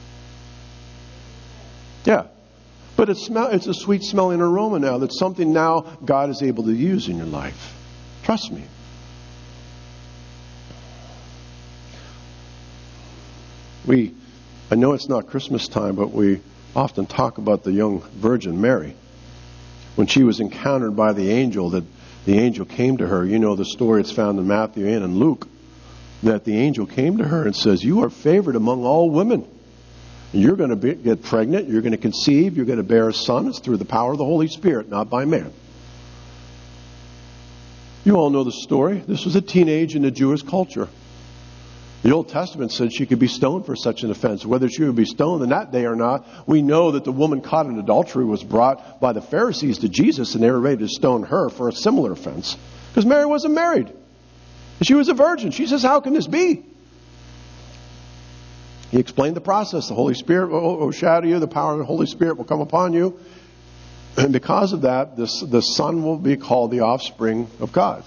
Yeah. But it smell, it's a sweet smelling aroma now. That's something now God is able to use in your life. Trust me. We, I know it's not Christmas time, but we often talk about the young Virgin Mary. When she was encountered by the angel, that the angel came to her. You know the story, it's found in Matthew and in Luke. That the angel came to her and says, you are favored among all women. You're going to be, get pregnant. You're going to conceive. You're going to bear a son. It's through the power of the Holy Spirit, not by man. You all know the story. This was a teenage in the Jewish culture. The Old Testament said she could be stoned for such an offense. Whether she would be stoned in that day or not, we know that the woman caught in adultery was brought by the Pharisees to Jesus, and they were ready to stone her for a similar offense. Because Mary wasn't married. She was a virgin. She says, how can this be? He explained the process. The Holy Spirit will overshadow you. The power of the Holy Spirit will come upon you. And because of that, this, the Son will be called the offspring of God.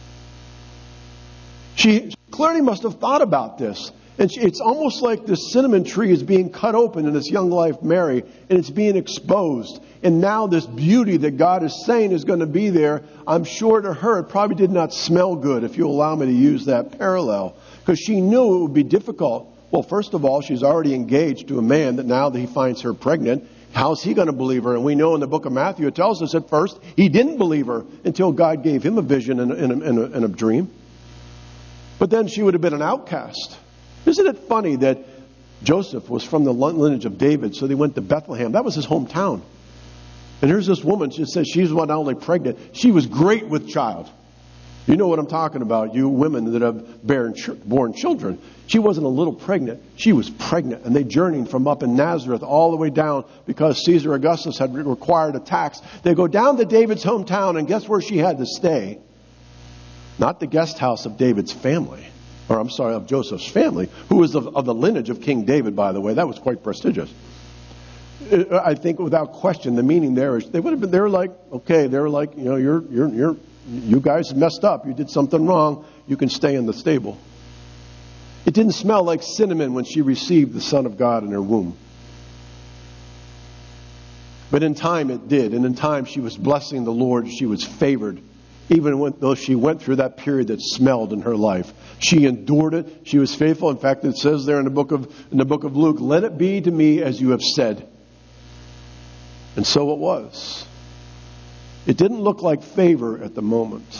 She clearly must have thought about this. And she, it's almost like this cinnamon tree is being cut open in this young life, Mary, and it's being exposed. And now this beauty that God is saying is going to be there, I'm sure to her it probably did not smell good, if you allow me to use that parallel. Because she knew it would be difficult. Well, first of all, she's already engaged to a man that now that he finds her pregnant, how's he going to believe her? And we know in the book of Matthew, it tells us at first he didn't believe her until God gave him a vision and a, and a, and a, and a dream. But then she would have been an outcast. Isn't it funny that Joseph was from the lineage of David, so they went to Bethlehem. That was his hometown. And here's this woman, she says she's not only pregnant, she was great with child. You know what I'm talking about, you women that have born, born children. She wasn't a little pregnant, she was pregnant. And they journeyed from up in Nazareth all the way down because Caesar Augustus had required a tax. They go down to David's hometown, and guess where she had to stay? Not the guest house of David's family. Or I'm sorry, of Joseph's family, who was of, of the lineage of King David, by the way. That was quite prestigious. I think without question, the meaning there is they would have been. They were like, okay, they were like, you know, you're, you're, you're, you guys messed up. You did something wrong. You can stay in the stable. It didn't smell like cinnamon when she received the Son of God in her womb. But in time it did, and in time she was blessing the Lord. She was favored. Even when, though she went through that period that smelled in her life. She endured it. She was faithful. In fact, it says there in the book of in the book of Luke, let it be to me as you have said. And so it was. It didn't look like favor at the moment.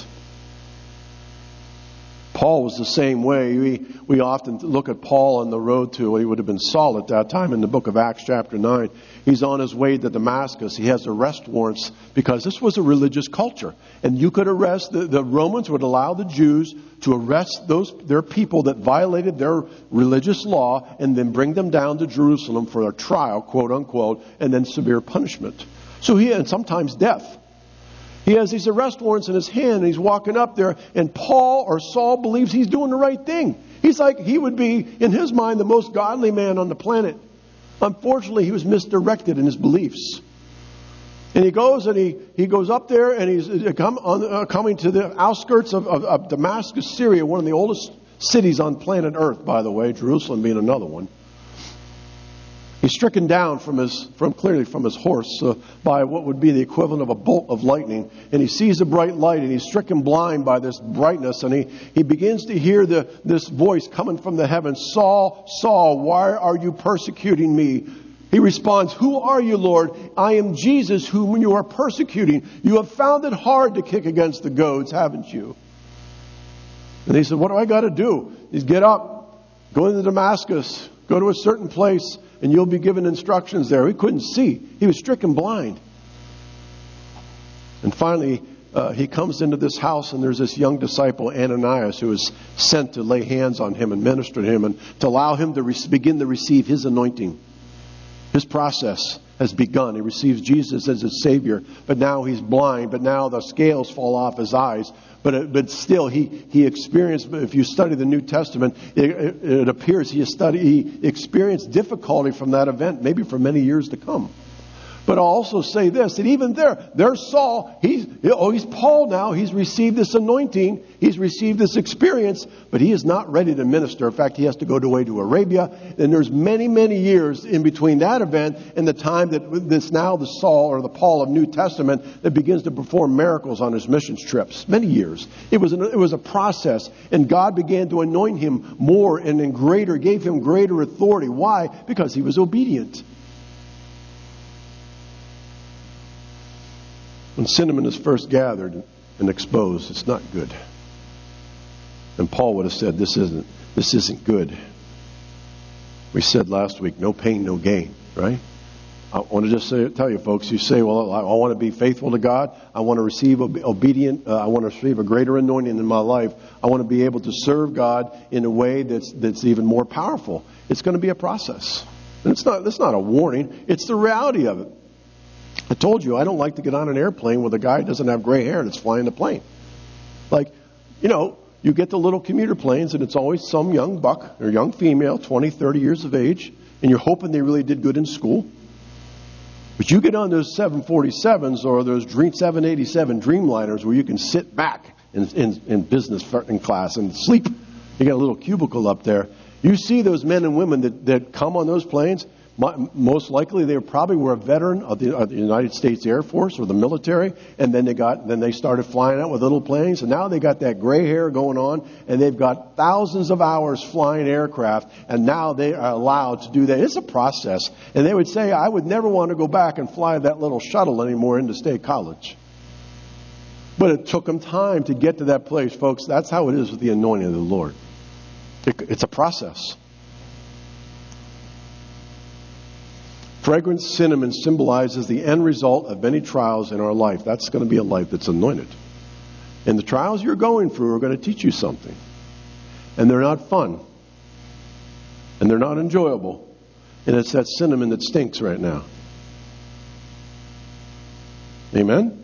Paul was the same way. We, we often look at Paul on the road to, he would have been Saul at that time in the book of Acts chapter nine. He's on his way to Damascus. He has arrest warrants because this was a religious culture. And you could arrest, the, the Romans would allow the Jews to arrest those their people that violated their religious law and then bring them down to Jerusalem for a trial, quote unquote, and then severe punishment. So he, and sometimes death. He has these arrest warrants in his hand, and he's walking up there, and Paul or Saul believes he's doing the right thing. He's like, he would be, in his mind, the most godly man on the planet. Unfortunately, he was misdirected in his beliefs. And he goes and he, he goes up there, and he's come on, uh, coming to the outskirts of, of, of Damascus, Syria, one of the oldest cities on planet Earth, by the way, Jerusalem being another one. He's stricken down from his, from clearly from his horse uh, by what would be the equivalent of a bolt of lightning. And he sees a bright light, and he's stricken blind by this brightness. And he, he begins to hear the, this voice coming from the heavens, Saul, Saul, why are you persecuting me? He responds, who are you, Lord? I am Jesus, whom you are persecuting. You have found it hard to kick against the goads, haven't you? And he said, what do I got to do? He's get up, go into Damascus, go to a certain place, and you'll be given instructions there. He couldn't see. He was stricken blind. And finally, uh, he comes into this house, and there's this young disciple, Ananias, who is sent to lay hands on him and minister to him and to allow him to re- begin to receive his anointing. His process has begun. He receives Jesus as his Savior, but now he's blind, but now the scales fall off his eyes. But it, but still, he, he experienced, if you study the New Testament, it, it, it appears he, study, he experienced difficulty from that event, maybe for many years to come. But I'll also say this, that even there, there's Saul. He's, oh, he's Paul now. He's received this anointing. He's received this experience, but he is not ready to minister. In fact, he has to go away to Arabia. And there's many, many years in between that event and the time that this now the Saul or the Paul of New Testament that begins to perform miracles on his missions trips. Many years. It was, an, it was a process, and God began to anoint him more and in greater, gave him greater authority. Why? Because he was obedient. When cinnamon is first gathered and exposed, it's not good. And Paul would have said, this isn't, this isn't good. We said last week, no pain, no gain, right? I want to just say, tell you folks, you say, well, I, I want to be faithful to God. I want to receive obe- obedient. Uh, I want to receive a greater anointing in my life. I want to be able to serve God in a way that's that's even more powerful. It's going to be a process. And it's not, it's not a warning. It's the reality of it. I told you, I don't like to get on an airplane with a guy who doesn't have gray hair that's flying the plane. Like, you know, you get the little commuter planes and it's always some young buck or young female, twenty, thirty years of age, and you're hoping they really did good in school. But you get on those seven forty-sevens or those Dream seven eighty-seven Dreamliners where you can sit back in, in, in business in class and sleep. You got a little cubicle up there. You see those men and women that, that come on those planes, most likely they probably were a veteran of the, of the United States Air Force or the military, and then they got then they started flying out with little planes, and now they got that gray hair going on, and they've got thousands of hours flying aircraft, and now they are allowed to do that. It's a process, and they would say, I would never want to go back and fly that little shuttle anymore into State College. But it took them time to get to that place, folks. That's how it is with the anointing of the Lord. It, it's a process. Fragrant cinnamon symbolizes the end result of many trials in our life. That's going to be a life that's anointed. And the trials you're going through are going to teach you something. And they're not fun. And they're not enjoyable. And it's that cinnamon that stinks right now. Amen?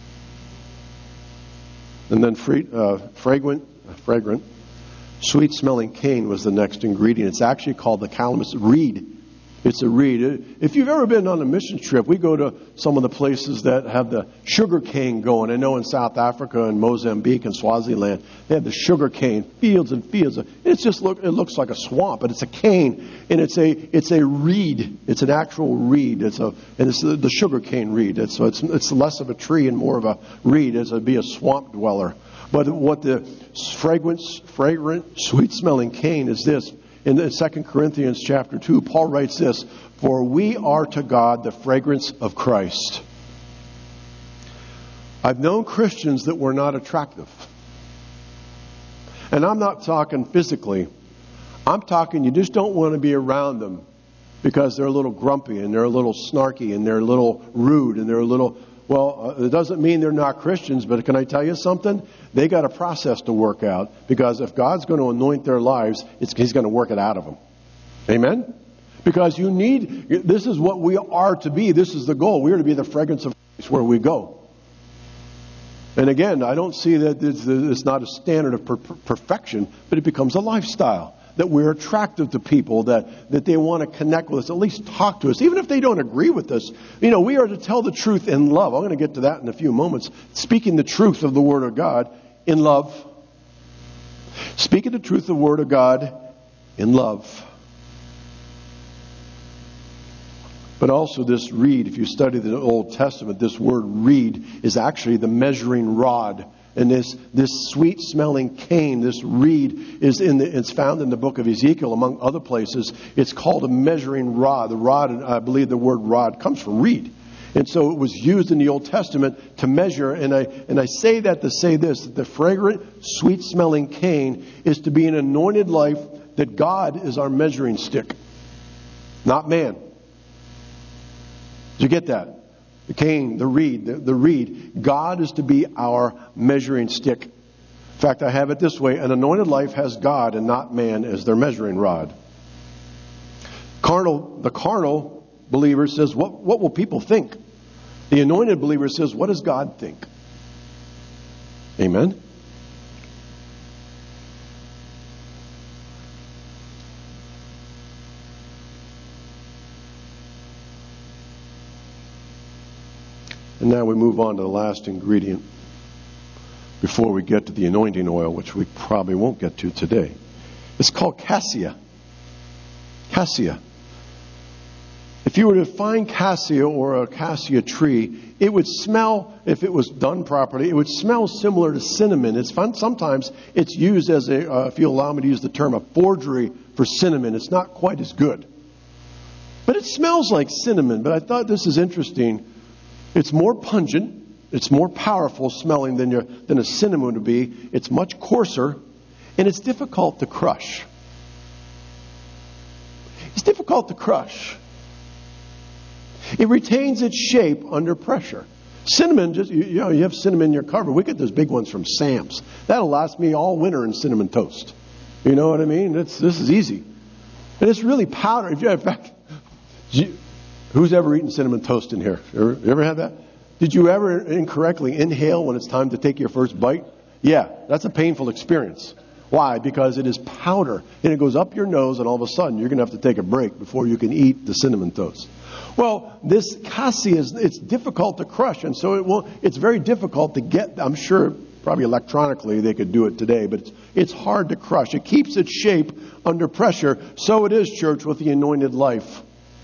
And then free, uh, fragrant, fragrant, sweet-smelling cane was the next ingredient. It's actually called the calamus reed. It's a reed. If you've ever been on a mission trip, we go to some of the places that have the sugar cane going. I know in South Africa and Mozambique and Swaziland, they have the sugar cane fields and fields. It's just look. It looks like a swamp, but it's a cane, and it's a it's a reed. It's an actual reed. It's a and it's the, the sugar cane reed. It's, so it's it's less of a tree and more of a reed, as it'd be a swamp dweller. But what the fragrance, fragrant, sweet-smelling cane is this. In Second Corinthians chapter two, Paul writes this, for we are to God the fragrance of Christ. I've known Christians that were not attractive. And I'm not talking physically. I'm talking you just don't want to be around them because they're a little grumpy and they're a little snarky and they're a little rude and they're a little... Well, uh, it doesn't mean they're not Christians, but can I tell you something? They got a process to work out, because if God's going to anoint their lives, it's, He's going to work it out of them. Amen? Because you need, this is what we are to be. This is the goal. We are to be the fragrance of Christ where we go. And again, I don't see that it's, it's not a standard of per- perfection, but it becomes a lifestyle. That we're attractive to people, that, that they want to connect with us, at least talk to us, even if they don't agree with us. You know, we are to tell the truth in love. I'm going to get to that in a few moments. Speaking the truth of the Word of God in love. Speaking the truth of the Word of God in love. But also this reed, if you study the Old Testament, this word reed is actually the measuring rod. And this this sweet-smelling cane, this reed, is in the, it's found in the book of Ezekiel, among other places. It's called a measuring rod. The rod, I believe the word rod comes from reed. And so it was used in the Old Testament to measure. And I and I say that to say this, that the fragrant, sweet-smelling cane is to be an anointed life, that God is our measuring stick, not man. Did you get that? The cane, the reed, the, the reed. God is to be our measuring stick. In fact, I have it this way. An anointed life has God and not man as their measuring rod. Carnal, the carnal believer says, what, what will people think? The anointed believer says, what does God think? Amen? And now we move on to the last ingredient before we get to the anointing oil, which we probably won't get to today. It's called cassia. Cassia. If you were to find cassia or a cassia tree, it would smell, if it was done properly, it would smell similar to cinnamon. It's fun. Sometimes it's used as a, uh, if you allow me to use the term, a forgery for cinnamon. It's not quite as good. But it smells like cinnamon. But I thought this is interesting. It's more pungent, it's more powerful smelling than, your, than a cinnamon would be. It's much coarser, and it's difficult to crush. It's difficult to crush. It retains its shape under pressure. Cinnamon, just you, you know, you have cinnamon in your cupboard. We get those big ones from Sam's. That'll last me all winter in cinnamon toast. You know what I mean? It's, this is easy. And it's really powder. If you, in fact, you, who's ever eaten cinnamon toast in here? You ever, you ever had that? Did you ever incorrectly inhale when it's time to take your first bite? Yeah, that's a painful experience. Why? Because it is powder, and it goes up your nose, and all of a sudden you're going to have to take a break before you can eat the cinnamon toast. Well, this cassia is it's difficult to crush, and so it will. It's very difficult to get. I'm sure probably electronically they could do it today, but it's, it's hard to crush. It keeps its shape under pressure. So it is, church, with the anointed life.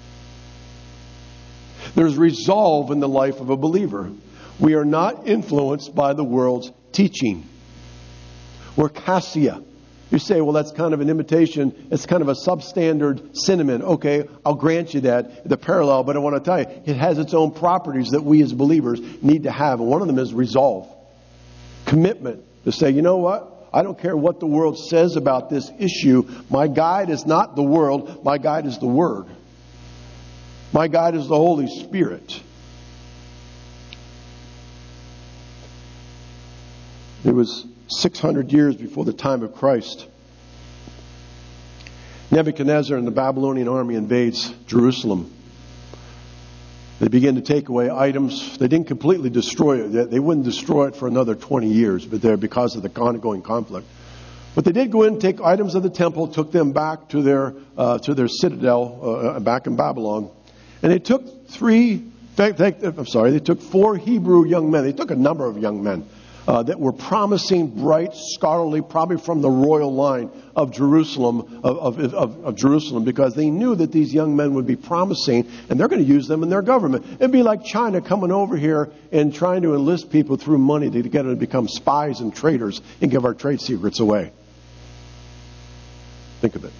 There's resolve in the life of a believer. We are not influenced by the world's teaching. We're cassia. You say, well, that's kind of an imitation. It's kind of a substandard cinnamon. Okay, I'll grant you that, the parallel. But I want to tell you, it has its own properties that we as believers need to have. And one of them is resolve. Commitment to say, you know what? I don't care what the world says about this issue. My guide is not the world. My guide is the Word. My guide is the Holy Spirit. It was six hundred years before the time of Christ. Nebuchadnezzar and the Babylonian army invades Jerusalem. They begin to take away items. They didn't completely destroy it. They wouldn't destroy it for another twenty years, but they're because of the ongoing conflict. But they did go in and take items of the temple, took them back to their uh, to their citadel uh, back in Babylon, and they took three. They, they, I'm sorry, they took four Hebrew young men. They took a number of young men. Uh, that were promising, bright, scholarly, probably from the royal line of Jerusalem, of, of, of, of Jerusalem, because they knew that these young men would be promising, and they're going to use them in their government. It'd be like China coming over here and trying to enlist people through money to get them to become spies and traitors and give our trade secrets away. Think of it.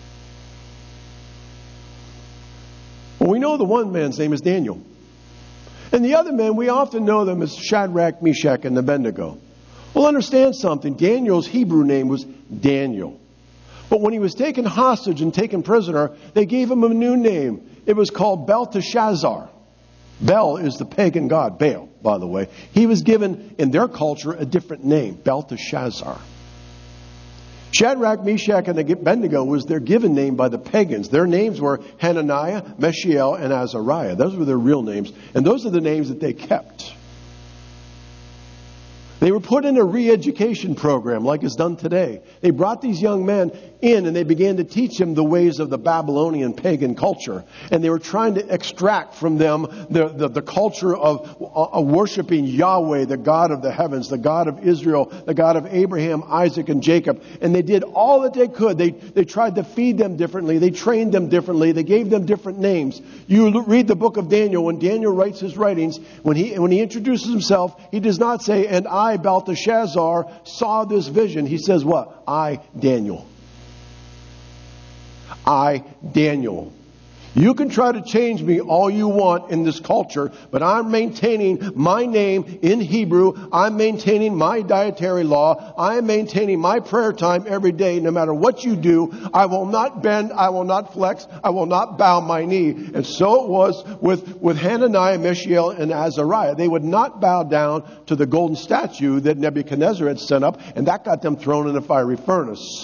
Well, we know the one man's name is Daniel. And the other men, we often know them as Shadrach, Meshach, and Abednego. Well, understand something. Daniel's Hebrew name was Daniel. But when he was taken hostage and taken prisoner, they gave him a new name. It was called Belteshazzar. Bel is the pagan god, Baal, by the way. He was given, in their culture, a different name, Belteshazzar. Shadrach, Meshach, and Abednego was their given name by the pagans. Their names were Hananiah, Mishael, and Azariah. Those were their real names. And those are the names that they kept. They were put in a re-education program like is done today. They brought these young men in and they began to teach them the ways of the Babylonian pagan culture. And they were trying to extract from them the, the, the culture of, of worshiping Yahweh, the God of the heavens, the God of Israel, the God of Abraham, Isaac, and Jacob. And they did all that they could. They, they tried to feed them differently. They trained them differently. They gave them different names. You read the book of Daniel. When Daniel writes his writings, when he, when he introduces himself, he does not say, and I, Belteshazzar, saw this vision. He says what? I, Daniel. I, Daniel. You can try to change me all you want in this culture, but I'm maintaining my name in Hebrew. I'm maintaining my dietary law. I'm maintaining my prayer time every day. No matter what you do, I will not bend. I will not flex. I will not bow my knee. And so it was with, with Hananiah, Mishael, and Azariah. They would not bow down to the golden statue that Nebuchadnezzar had set up, and that got them thrown in a fiery furnace.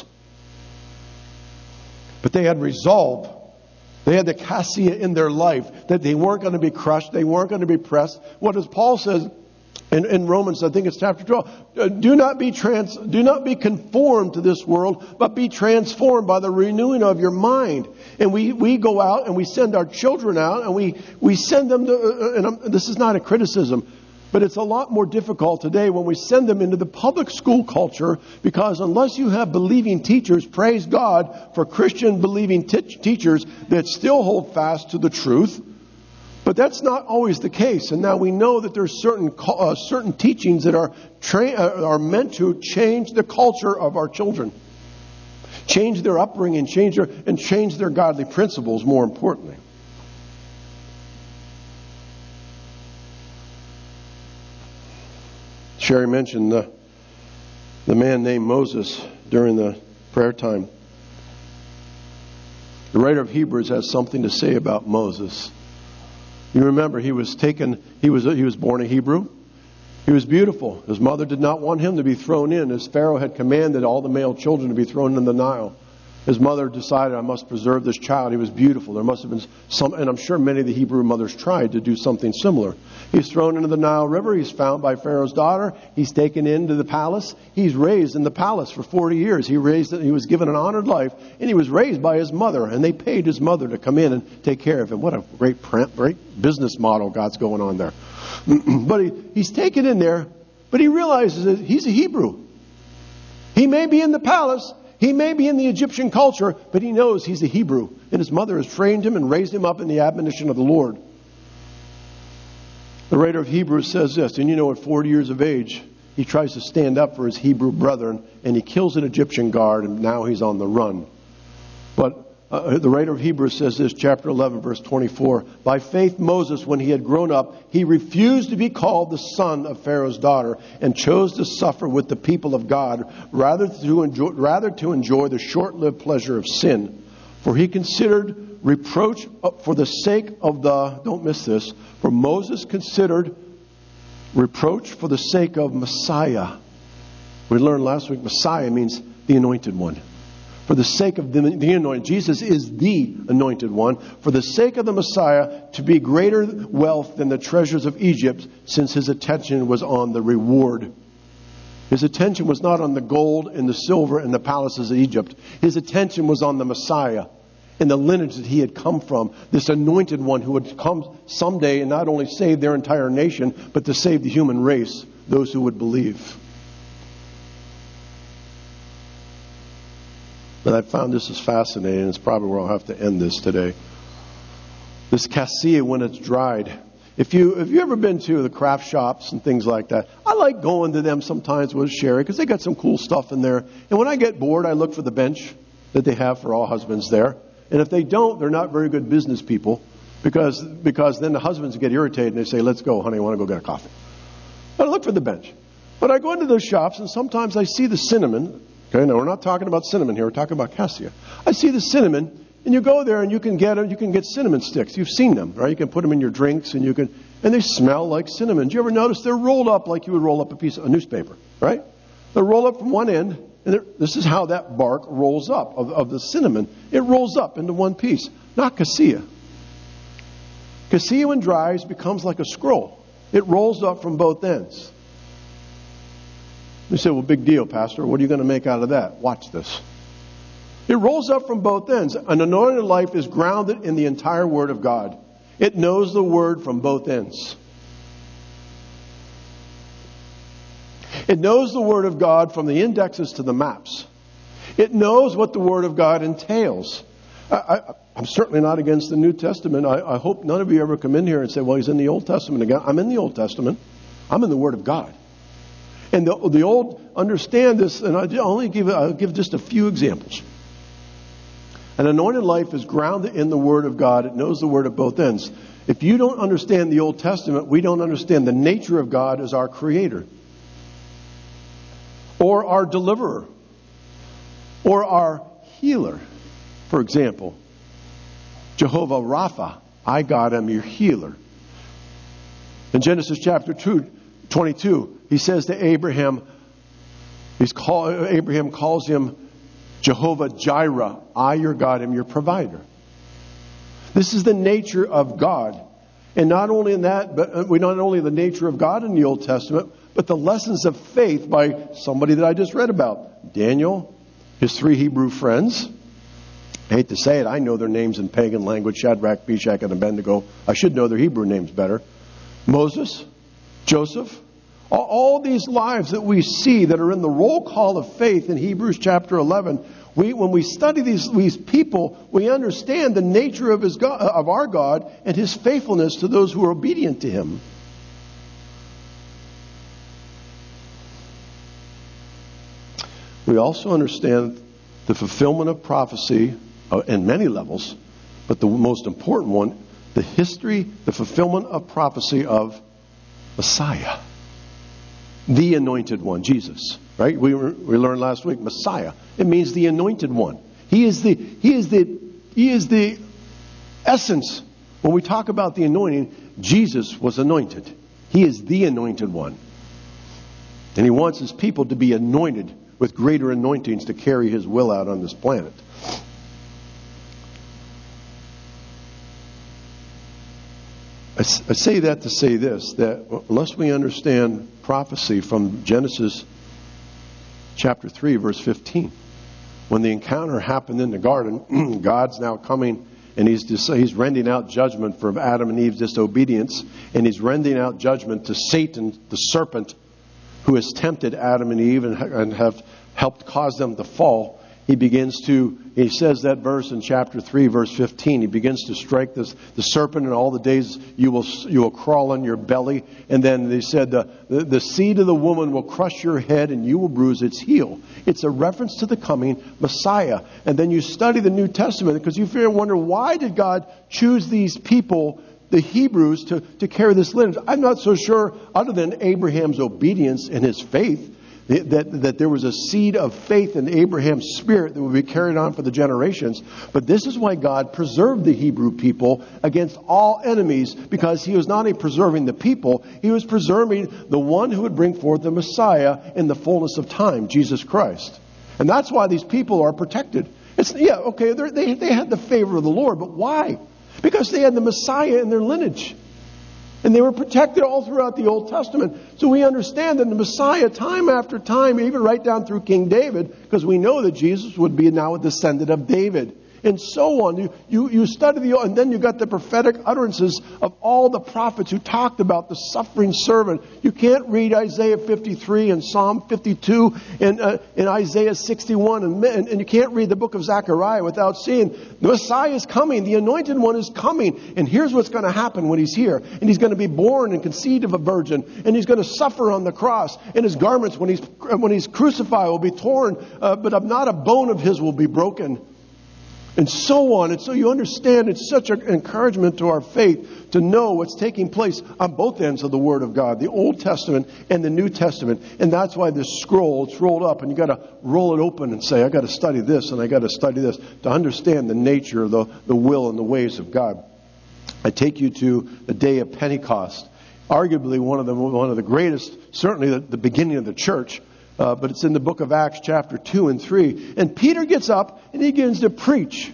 But they had resolve. They had the cassia in their life that they weren't going to be crushed. They weren't going to be pressed. What does Paul says in, in Romans, I think it's chapter twelve, do not be trans, do not be conformed to this world, but be transformed by the renewing of your mind. And we, we go out and we send our children out and we, we send them to, and I'm, this is not a criticism, but it's a lot more difficult today when we send them into the public school culture, because unless you have believing teachers, praise God for Christian believing t- teachers that still hold fast to the truth. But that's not always the case. And now we know that there's certain uh, certain teachings that are tra- uh, are meant to change the culture of our children, change their upbringing, change their and change their godly principles. More importantly. Sherry mentioned the, the man named Moses during the prayer time. The writer of Hebrews has something to say about Moses. You remember, he was taken, he was, he was born a Hebrew. He was beautiful. His mother did not want him to be thrown in, as Pharaoh had commanded all the male children to be thrown in the Nile. His mother decided, I must preserve this child. He was beautiful. There must have been some, and I'm sure many of the Hebrew mothers tried to do something similar. He's thrown into the Nile River. He's found by Pharaoh's daughter. He's taken into the palace. He's raised in the palace for forty years. He raised, he was given an honored life, and he was raised by his mother, and they paid his mother to come in and take care of him. What a great, great business model God's going on there. But he, he's taken in there, but he realizes that he's a Hebrew. He may be in the palace. He may be in the Egyptian culture, but he knows he's a Hebrew. And his mother has trained him and raised him up in the admonition of the Lord. The writer of Hebrews says this, and you know at forty years of age, he tries to stand up for his Hebrew brethren, and he kills an Egyptian guard, and now he's on the run. But uh, the writer of Hebrews says this, chapter eleven, verse twenty-four, by faith Moses, when he had grown up, he refused to be called the son of Pharaoh's daughter, and chose to suffer with the people of God, rather to enjoy, rather to enjoy the short-lived pleasure of sin. For he considered reproach for the sake of the, don't miss this, for Moses considered reproach for the sake of Messiah. We learned last week, Messiah means the anointed one. For the sake of the, the anointed, Jesus is the anointed one. For the sake of the Messiah, to be greater wealth than the treasures of Egypt, since his attention was on the reward. His attention was not on the gold and the silver and the palaces of Egypt. His attention was on the Messiah and the lineage that he had come from. This anointed one who would come someday and not only save their entire nation, but to save the human race, those who would believe. But I found this is fascinating. It's probably where I'll have to end this today. This cassia, when it's dried. If you if you ever been to the craft shops and things like that, I like going to them sometimes with Sherry because they got some cool stuff in there. And when I get bored, I look for the bench that they have for all husbands there. And if they don't, they're not very good business people because because then the husbands get irritated and they say, let's go, honey, I want to go get a coffee. But I look for the bench. But I go into those shops and sometimes I see the cinnamon. Okay, now we're not talking about cinnamon here. We're talking about cassia. I see the cinnamon, and you go there and you can get you can get cinnamon sticks. You've seen them, right? You can put them in your drinks, and you can, and they smell like cinnamon. Do you ever notice they're rolled up like you would roll up a piece of a newspaper, right? They're rolled up from one end, and this is how that bark rolls up of, of the cinnamon. It rolls up into one piece, not cassia. Cassia, when dries, becomes like a scroll. It rolls up from both ends. You say, well, big deal, Pastor. What are you going to make out of that? Watch this. It rolls up from both ends. An anointed life is grounded in the entire Word of God. It knows the Word from both ends. It knows the Word of God from the indexes to the maps. It knows what the Word of God entails. I, I, I'm certainly not against the New Testament. I, I hope none of you ever come in here and say, well, he's in the Old Testament again. I'm in the Old Testament. I'm in the Word of God. And the, the old understand this, and I'll only give, I'll give just a few examples. An anointed life is grounded in the Word of God. It knows the Word at both ends. If you don't understand the Old Testament, we don't understand the nature of God as our Creator, or our Deliverer, or our Healer. For example, Jehovah Rapha, I God am your healer. In Genesis chapter two, twenty-two, he says to Abraham, he's call, Abraham calls him Jehovah Jireh, I your God am your provider. This is the nature of God. And not only in that, but we not only the nature of God in the Old Testament, but the lessons of faith by somebody that I just read about. Daniel, his three Hebrew friends. I hate to say it, I know their names in pagan language, Shadrach, Meshach, and Abednego. I should know their Hebrew names better. Moses, Joseph, all, all these lives that we see that are in the roll call of faith in Hebrews chapter eleven, we, when we study these, these people, we understand the nature of, his God, of our God and His faithfulness to those who are obedient to Him. We also understand the fulfillment of prophecy uh, in many levels, but the most important one, the history, the fulfillment of prophecy of Messiah. The anointed one, Jesus. Right? We were, we learned last week, Messiah. It means the anointed one. He is the He is the He is the essence. When we talk about the anointing, Jesus was anointed. He is the anointed one. And He wants His people to be anointed with greater anointings to carry His will out on this planet. I say that to say this, that unless we understand prophecy from Genesis chapter three, verse fifteen, when the encounter happened in the garden, God's now coming and he's dis- he's rending out judgment for Adam and Eve's disobedience, and He's rending out judgment to Satan, the serpent, who has tempted Adam and Eve and, and have helped cause them to fall. He begins to, he says that verse in chapter three, verse fifteen. He begins to strike this, the serpent, and all the days you will you will crawl on your belly. And then they said, the, the, the seed of the woman will crush your head and you will bruise its heel. It's a reference to the coming Messiah. And then you study the New Testament because you fear and wonder, why did God choose these people, the Hebrews, to, to carry this lineage? I'm not so sure, other than Abraham's obedience and his faith, That, that there was a seed of faith in Abraham's spirit that would be carried on for the generations. But this is why God preserved the Hebrew people against all enemies, because He was not only preserving the people, He was preserving the one who would bring forth the Messiah in the fullness of time, Jesus Christ. And that's why these people are protected. It's, yeah, okay, they, they had the favor of the Lord, but why? Because they had the Messiah in their lineage. And they were protected all throughout the Old Testament. So we understand that the Messiah, time after time, even right down through King David, because we know that Jesus would be now a descendant of David. And so on. You, you, you study the, and then you got the prophetic utterances of all the prophets who talked about the suffering servant. You can't read Isaiah fifty-three and Psalm fifty-two and, uh, and Isaiah sixty-one and, and, and you can't read the book of Zechariah without seeing the Messiah is coming. The anointed one is coming. And here's what's going to happen when He's here. And He's going to be born and conceived of a virgin. And He's going to suffer on the cross. And His garments, when He's, when he's crucified, will be torn. Uh, but not a bone of His will be broken. And so on. And so you understand, it's such an encouragement to our faith to know what's taking place on both ends of the Word of God, the Old Testament and the New Testament. And that's why this scroll, it's rolled up, and you got to roll it open and say, I got to study this and I got to study this to understand the nature of the, the will and the ways of God. I take you to the day of Pentecost, arguably one of the one of the greatest, certainly the, the beginning of the church. Uh, but it's in the book of Acts chapter two and three. And Peter gets up and he begins to preach.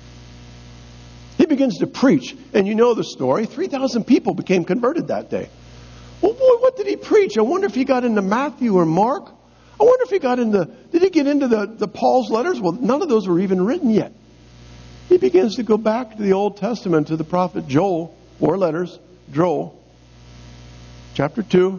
He begins to preach. And you know the story. three thousand people became converted that day. Well, boy, what did he preach? I wonder if he got into Matthew or Mark. I wonder if he got into, did he get into the, the Paul's letters? Well, none of those were even written yet. He begins to go back to the Old Testament, to the prophet Joel, four letters, Joel, chapter two.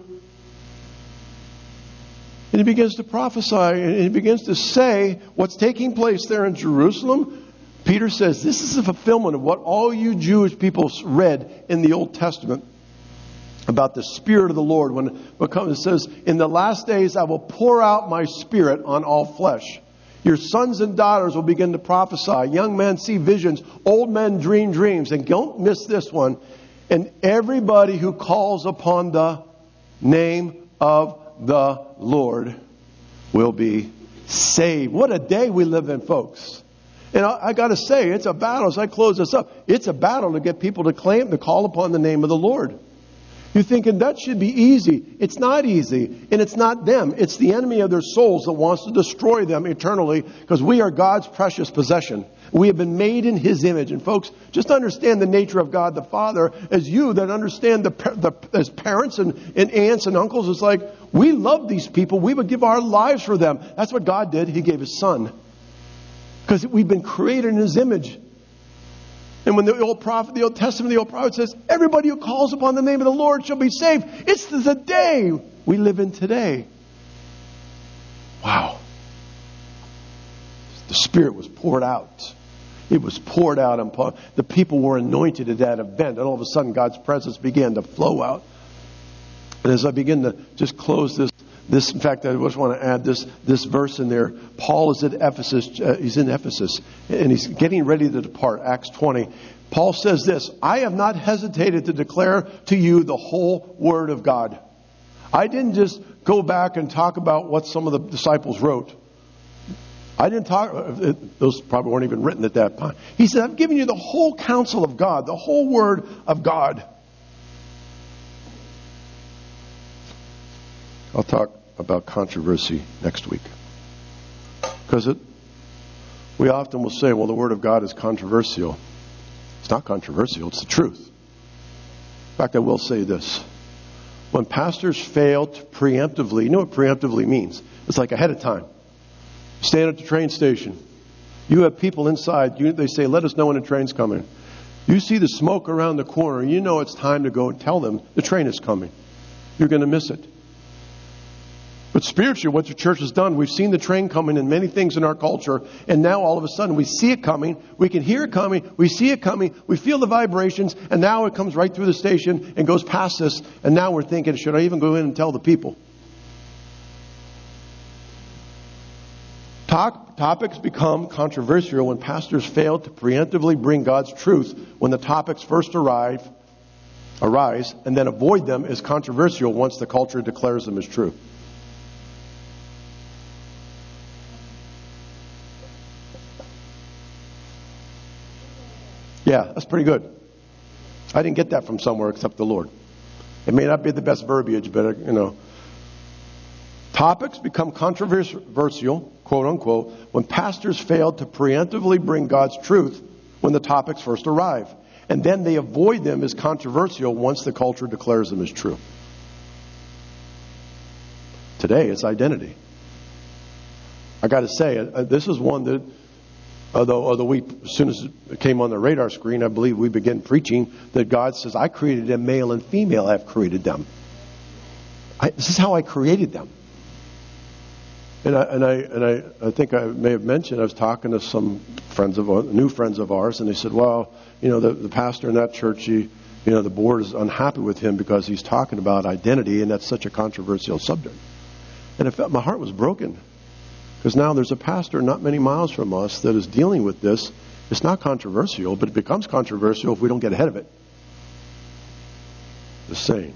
And he begins to prophesy, and he begins to say what's taking place there in Jerusalem. Peter says, this is a fulfillment of what all you Jewish people read in the Old Testament about the Spirit of the Lord. When it says, in the last days I will pour out my Spirit on all flesh. Your sons and daughters will begin to prophesy. Young men see visions. Old men dream dreams. And don't miss this one. And everybody who calls upon the name of the Lord will be saved. What a day we live in, folks. And I, I got to say, it's a battle. As I close this up, it's a battle to get people to claim, to call upon the name of the Lord. You're thinking that should be easy. It's not easy. And it's not them. It's the enemy of their souls that wants to destroy them eternally, because we are God's precious possession. We have been made in His image. And folks, just understand the nature of God the Father as you that understand the, the as parents and, and aunts and uncles. It's like, we love these people. We would give our lives for them. That's what God did. He gave His Son. Because we've been created in His image. And when the old prophet, the Old Testament, the old prophet says, everybody who calls upon the name of the Lord shall be saved. It's the day we live in today. Wow. The Spirit was poured out. It was poured out upon the people were anointed at that event. And all of a sudden God's presence began to flow out. And as I begin to just close this, this in fact, I just want to add this this verse in there. Paul is at Ephesus. Uh, he's in Ephesus, and he's getting ready to depart. Acts twenty. Paul says this: I have not hesitated to declare to you the whole Word of God. I didn't just go back and talk about what some of the disciples wrote. I didn't talk, those probably weren't even written at that time. He said, I've given you the whole counsel of God, the whole Word of God. I'll talk about controversy next week. Because it, we often will say, well, the Word of God is controversial. It's not controversial, it's the truth. In fact, I will say this. When pastors fail to preemptively, you know what preemptively means? It's like ahead of time. Stand at the train station. You have people inside. You, they say, let us know when the train's coming. You see the smoke around the corner. You know it's time to go and tell them the train is coming. You're going to miss it. But spiritually, what the church has done, we've seen the train coming in many things in our culture, and now all of a sudden we see it coming, we can hear it coming, we see it coming, we feel the vibrations, and now it comes right through the station and goes past us, and now we're thinking, should I even go in and tell the people? Talk, topics become controversial when pastors fail to preemptively bring God's truth when the topics first arrive, arise, and then avoid them as controversial once the culture declares them as true. Yeah, that's pretty good. I didn't get that from somewhere except the Lord. It may not be the best verbiage, but, you know. Topics become controversial, quote unquote, when pastors fail to preemptively bring God's truth when the topics first arrive. And then they avoid them as controversial once the culture declares them as true. Today, it's identity. I got to say, this is one that, Although, although we, as soon as it came on the radar screen, I believe we began preaching that God says, I created them male and female. I've created them. I, this is how I created them. And I, and I, and I, I think I may have mentioned, I was talking to some friends of, new friends of ours, and they said, well, you know, the, the pastor in that church, he, you know, the board is unhappy with him because he's talking about identity, and that's such a controversial subject. And I felt my heart was broken. Because now there's a pastor not many miles from us that is dealing with this. It's not controversial, but it becomes controversial if we don't get ahead of it. The same.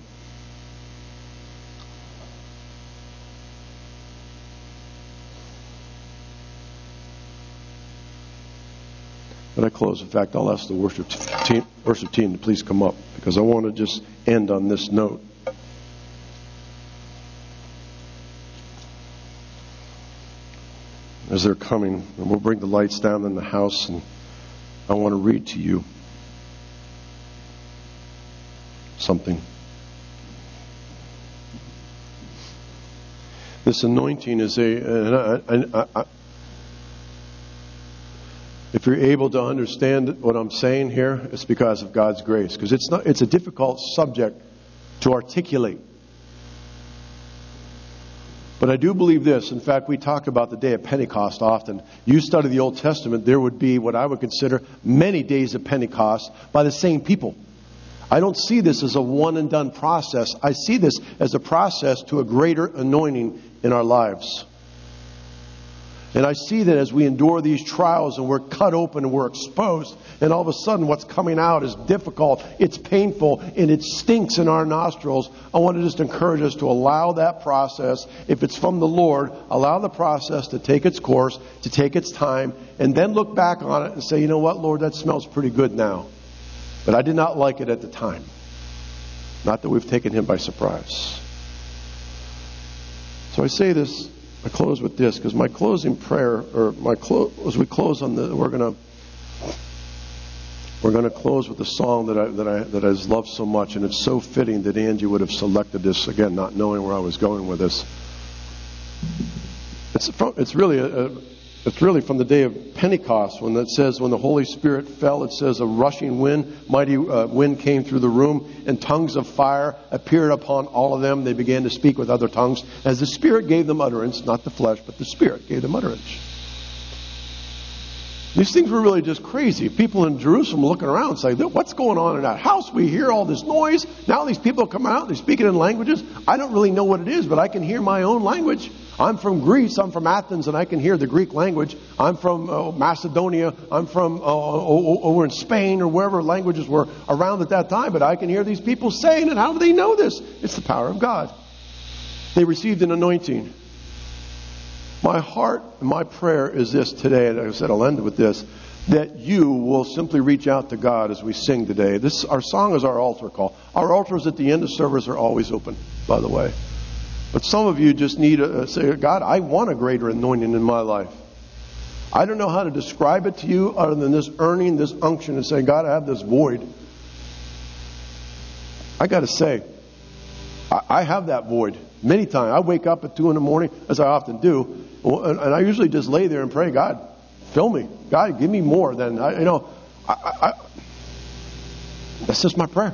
But I close. In fact, I'll ask the worship team, worship team to please come up, because I want to just end on this note. As they're coming, and we'll bring the lights down in the house, and I want to read to you something. This anointing is a, and I, I, I, if you're able to understand what I'm saying here, it's because of God's grace. Because it's not, it's a difficult subject to articulate. But I do believe this. In fact, we talk about the day of Pentecost often. You study the Old Testament, there would be what I would consider many days of Pentecost by the same people. I don't see this as a one and done process. I see this as a process to a greater anointing in our lives. And I see that as we endure these trials and we're cut open and we're exposed, and all of a sudden what's coming out is difficult, it's painful, and it stinks in our nostrils. I want to just encourage us to allow that process. If it's from the Lord, allow the process to take its course, to take its time, and then look back on it and say, you know what, Lord, that smells pretty good now. But I did not like it at the time. Not that we've taken Him by surprise. So I say this. I close with this, because my closing prayer, or my clo- as we close on the, we're gonna we're gonna close with a song that I that I that I love so much, and it's so fitting that Angie would have selected this, again, not knowing where I was going with this. It's from, it's really a, a it's really from the day of Pentecost, when it says when the Holy Spirit fell. It says a rushing wind, mighty uh, wind came through the room, and tongues of fire appeared upon all of them. They began to speak with other tongues as the Spirit gave them utterance, not the flesh, but the Spirit gave them utterance. These things were really just crazy. People in Jerusalem looking around and saying, what's going on in that house? We hear all this noise. Now these people come out, they're speaking in languages. I don't really know what it is, but I can hear my own language. I'm from Greece, I'm from Athens, and I can hear the Greek language. I'm from uh, Macedonia, I'm from uh, over in Spain, or wherever languages were around at that time, but I can hear these people saying, and how do they know this? It's the power of God. They received an anointing. My heart and my prayer is this today, and like I said, I'll end with this, that you will simply reach out to God as we sing today. This, our song is our altar call. Our altars at the end of service are always open, by the way. But some of you just need to say, God, I want a greater anointing in my life. I don't know how to describe it to you other than this earning, this unction, and say, God, I have this void. I got to say, I, I have that void many times. I wake up at two in the morning, as I often do, and, and I usually just lay there and pray, God, fill me. God, give me more than, I, you know, I, I, I, that's just my prayer.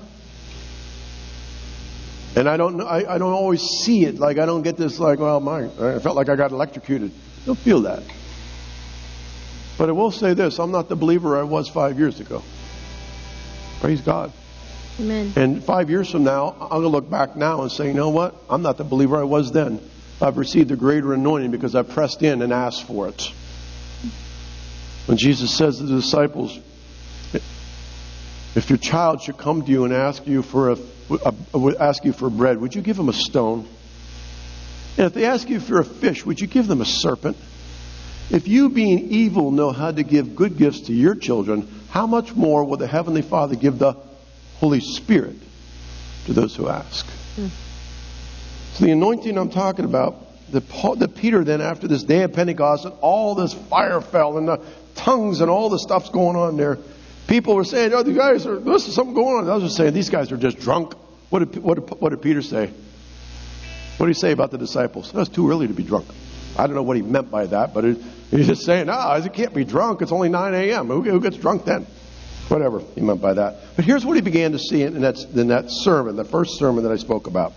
And I don't, I, I don't always see it. Like, I don't get this, like, well, my, I felt like I got electrocuted. I don't feel that. But I will say this, I'm not the believer I was five years ago. Praise God. Amen. And five years from now, I'm going to look back now and say, you know what? I'm not the believer I was then. I've received a greater anointing because I pressed in and asked for it. When Jesus says to the disciples, if your child should come to you and ask you for a, a ask you for bread, would you give them a stone? And if they ask you for a fish, would you give them a serpent? If you, being evil, know how to give good gifts to your children, how much more will the Heavenly Father give the Holy Spirit to those who ask? Mm. So the anointing I'm talking about, the, the Peter then, after this day of Pentecost, and all this fire fell, and the tongues and all the stuff's going on there, people were saying, oh, the guys are, this is something going on. Others were saying, these guys are just drunk. What did, what did, what did Peter say? What did he say about the disciples? Oh, it's too early to be drunk. I don't know what he meant by that, but it, he's just saying, no, it can't be drunk. It's only nine a.m. Who, who gets drunk then? Whatever he meant by that. But here's what he began to see in that, in that sermon, the first sermon that I spoke about.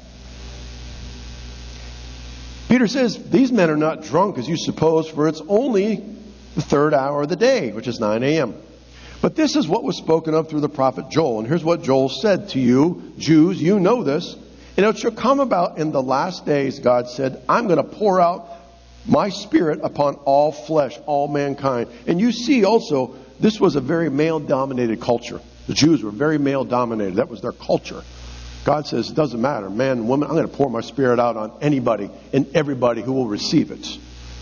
Peter says, these men are not drunk as you suppose, for it's only the third hour of the day, which is nine a.m. But this is what was spoken of through the prophet Joel. And here's what Joel said to you, Jews, you know this. And it shall come about in the last days, God said, I'm going to pour out my Spirit upon all flesh, all mankind. And you see also, this was a very male-dominated culture. The Jews were very male-dominated. That was their culture. God says, it doesn't matter, man and woman, I'm going to pour my Spirit out on anybody and everybody who will receive it.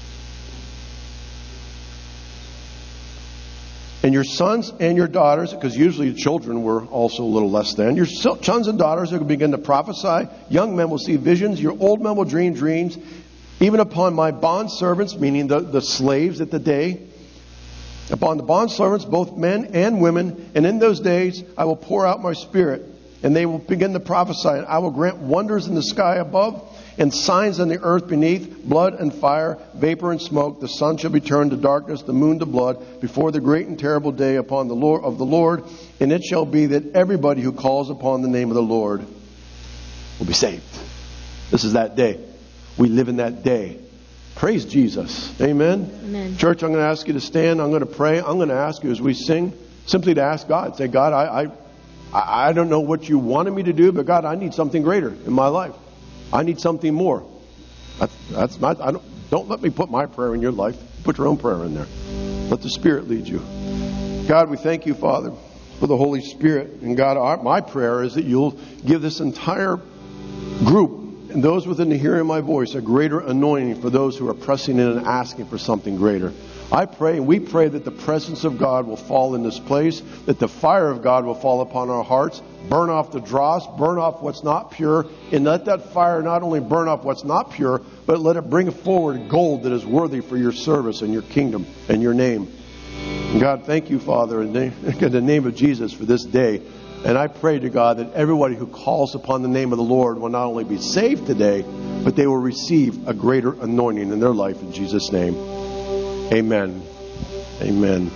And your sons and your daughters, because usually children were also a little less than, your sons and daughters will begin to prophesy. Young men will see visions. Your old men will dream dreams. Even upon my bondservants, meaning the, the slaves at the day, upon the bondservants, both men and women, and in those days I will pour out my Spirit, and they will begin to prophesy, and I will grant wonders in the sky above, and signs on the earth beneath, blood and fire, vapor and smoke. The sun shall be turned to darkness, the moon to blood, before the great and terrible day upon the Lord of the Lord. And it shall be that everybody who calls upon the name of the Lord will be saved. This is that day. We live in that day. Praise Jesus. Amen. Amen. Church, I'm going to ask you to stand. I'm going to pray. I'm going to ask you as we sing, simply to ask God. Say, God, I, I, I don't know what you wanted me to do, but God, I need something greater in my life. I need something more. That's, that's not, I don't, don't let me put my prayer in your life. Put your own prayer in there. Let the Spirit lead you. God, we thank you, Father, for the Holy Spirit. And God, our, my prayer is that you'll give this entire group and those within the hearing of my voice a greater anointing for those who are pressing in and asking for something greater. I pray and we pray that the presence of God will fall in this place, that the fire of God will fall upon our hearts, burn off the dross, burn off what's not pure, and let that fire not only burn off what's not pure, but let it bring forward gold that is worthy for your service and your kingdom and your name. And God, thank you, Father, in the name of Jesus for this day. And I pray to God that everybody who calls upon the name of the Lord will not only be saved today, but they will receive a greater anointing in their life in Jesus' name. Amen. Amen.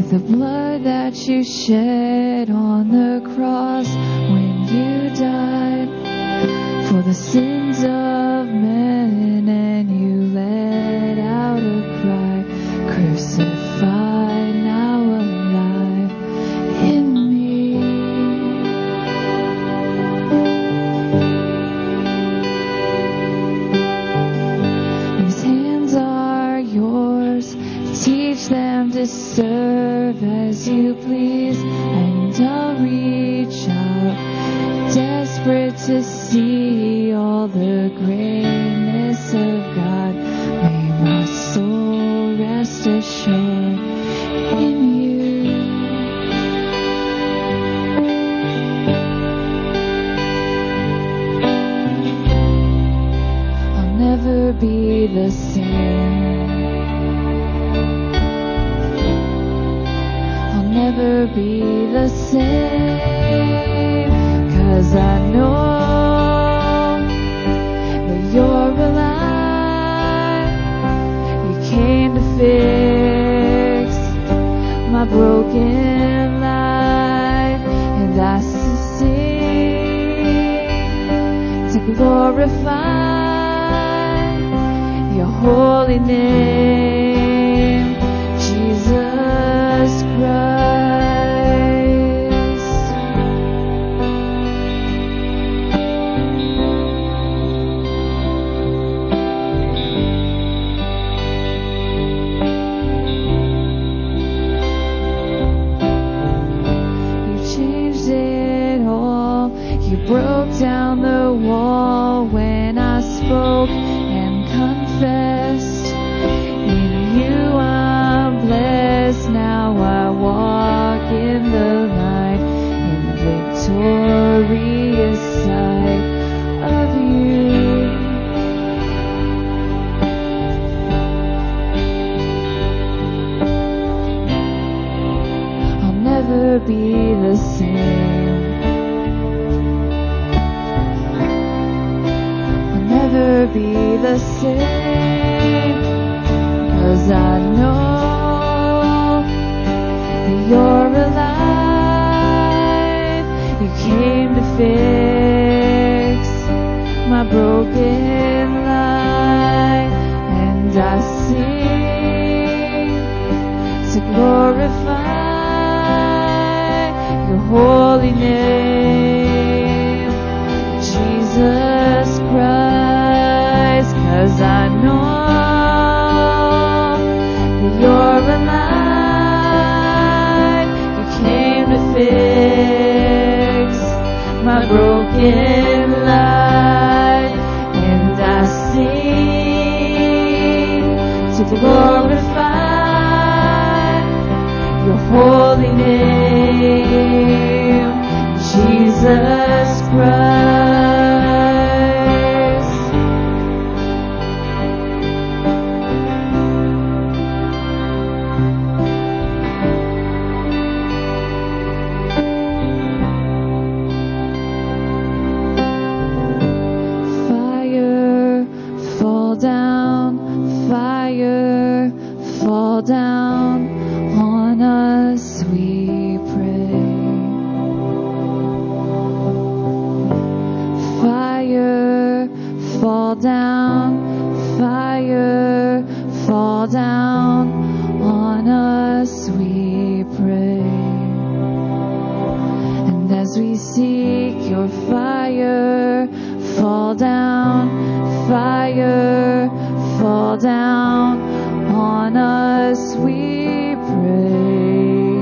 the blood that you shed on the cross when you died for the sins of men, and you let out a cry, crucified, now alive in me. These hands are yours, teach them to serve as you please, and I'll reach out, desperate to see all the greatness of God. May my soul rest assured in you. I'll never be the same. I'll never be the same, 'cause I know you're alive. You came to fix my broken life, and I sing to glorify your holy name, Jesus Christ. Broke down the wall when I spoke and confessed. In you I'm blessed. Now I walk in the light, in victorious sight of you. I'll never be the same. Never be the same, 'cause I know that you're alive. You came to fix my broken life, and I sing to glorify your holy name, Jesus Christ. 'Cause I know that you're alive. You came to fix my broken life, and I sing to glorify your holy name, Jesus Christ. Down on us, we pray. Fire, fall down. Fire, fall down on us, we pray. And as we seek your fire, fall down. Fire, fall down on us, we pray.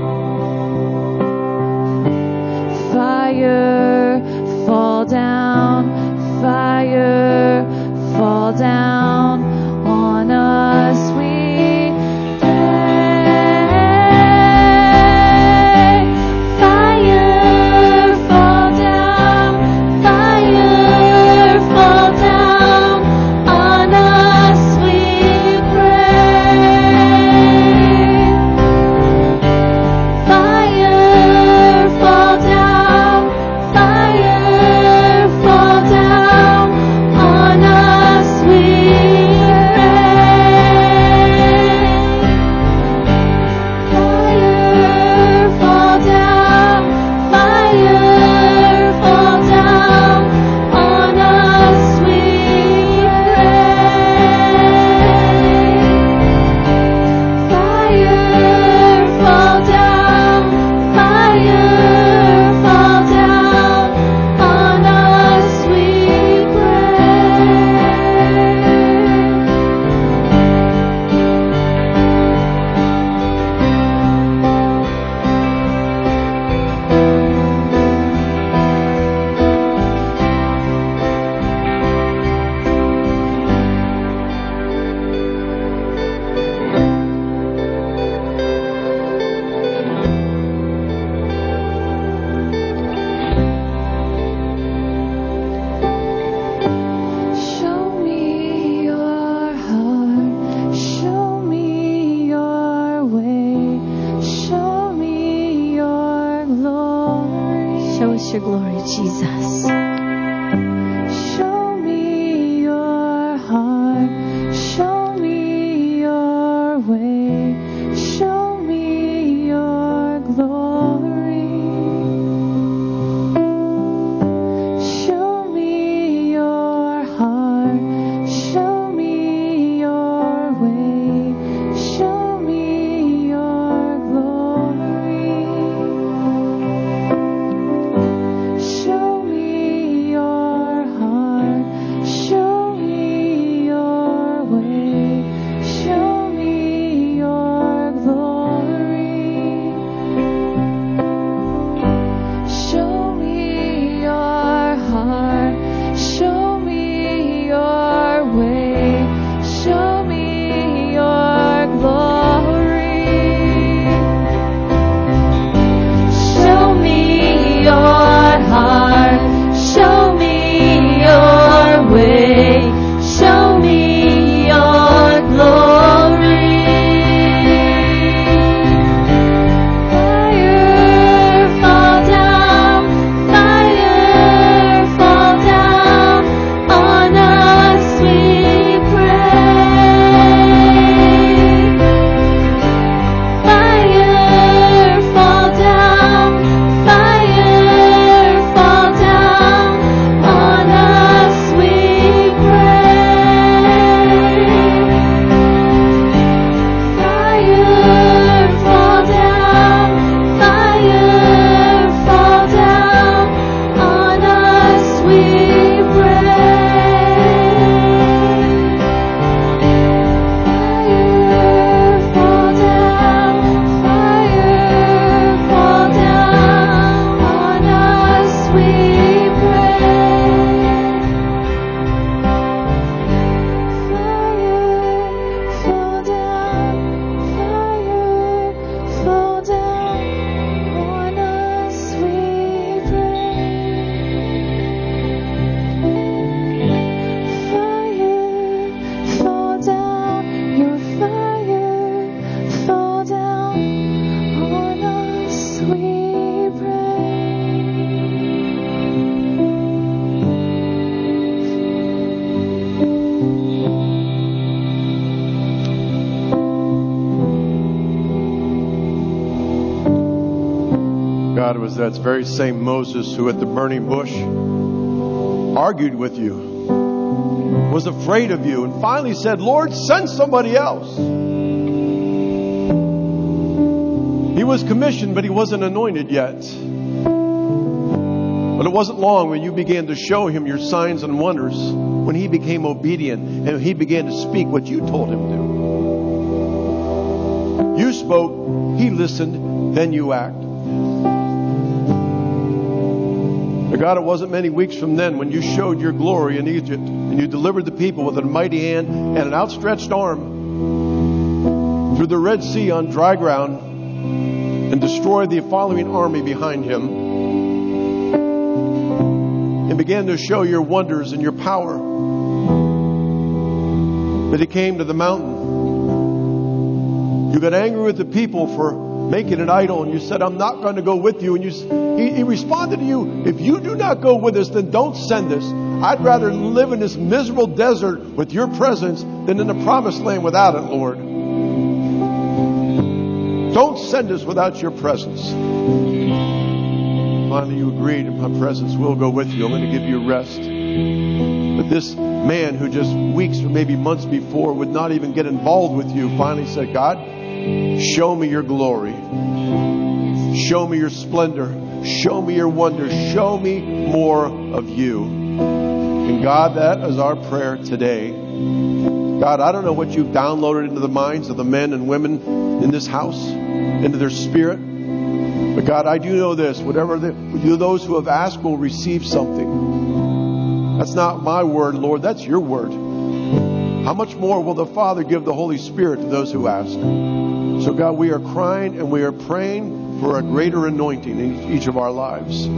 Fire, fall down. Fire, fall down on us, we pray. Fire, fall down. Fire, fall down on us, we pray. your glory, Jesus. Show me your heart. Show me your way. Show me your glory. Show me your heart. Show me your way. Show me your glory. Show me your heart. Show me your way. Show me your glory. Show me your heart. Show me your way. Show me your glory. Show me your heart. Show me your way. Show me your glory. Fire fall down, fire fall down on us, we pray. Fire fall down, fire fall down on us, we pray. Fire fall down, fire fall down on us, we pray. Fire fall down, fire fall down on us, we pray. Fire fall down, fire fall down on us, we pray. Fire fall down, your fire fall down on us, we God, it was that very same Moses who at the burning bush argued with you, was afraid of you, and finally said, Lord, send somebody else. He was commissioned, but he wasn't anointed yet. But it wasn't long when you began to show him your signs and wonders, when he became obedient and he began to speak what you told him to. You spoke, he listened, then you act. But God, it wasn't many weeks from then when you showed your glory in Egypt and you delivered the people with a mighty hand and an outstretched arm through the Red Sea on dry ground and destroyed the following army behind him and began to show your wonders and your power. But he came to the mountain. You got angry with the people for making an idol, and you said, I'm not going to go with you. And you, he, he responded to you, if you do not go with us, then don't send us. I'd rather live in this miserable desert with your presence than in the promised land without it, Lord. Don't send us without your presence. Finally, you agreed, and my presence will go with you. I'm going to give you rest. But this man who just weeks or maybe months before would not even get involved with you finally said, God, show me your glory. Show me your splendor. Show me your wonder. Show me more of you. And God, that is our prayer today. God, I don't know what you've downloaded into the minds of the men and women in this house, into their spirit. But God, I do know this. Whatever the, those who have asked will receive something. That's not my word, Lord. That's your word. How much more will the Father give the Holy Spirit to those who ask? So God, we are crying and we are praying for a greater anointing in each of our lives.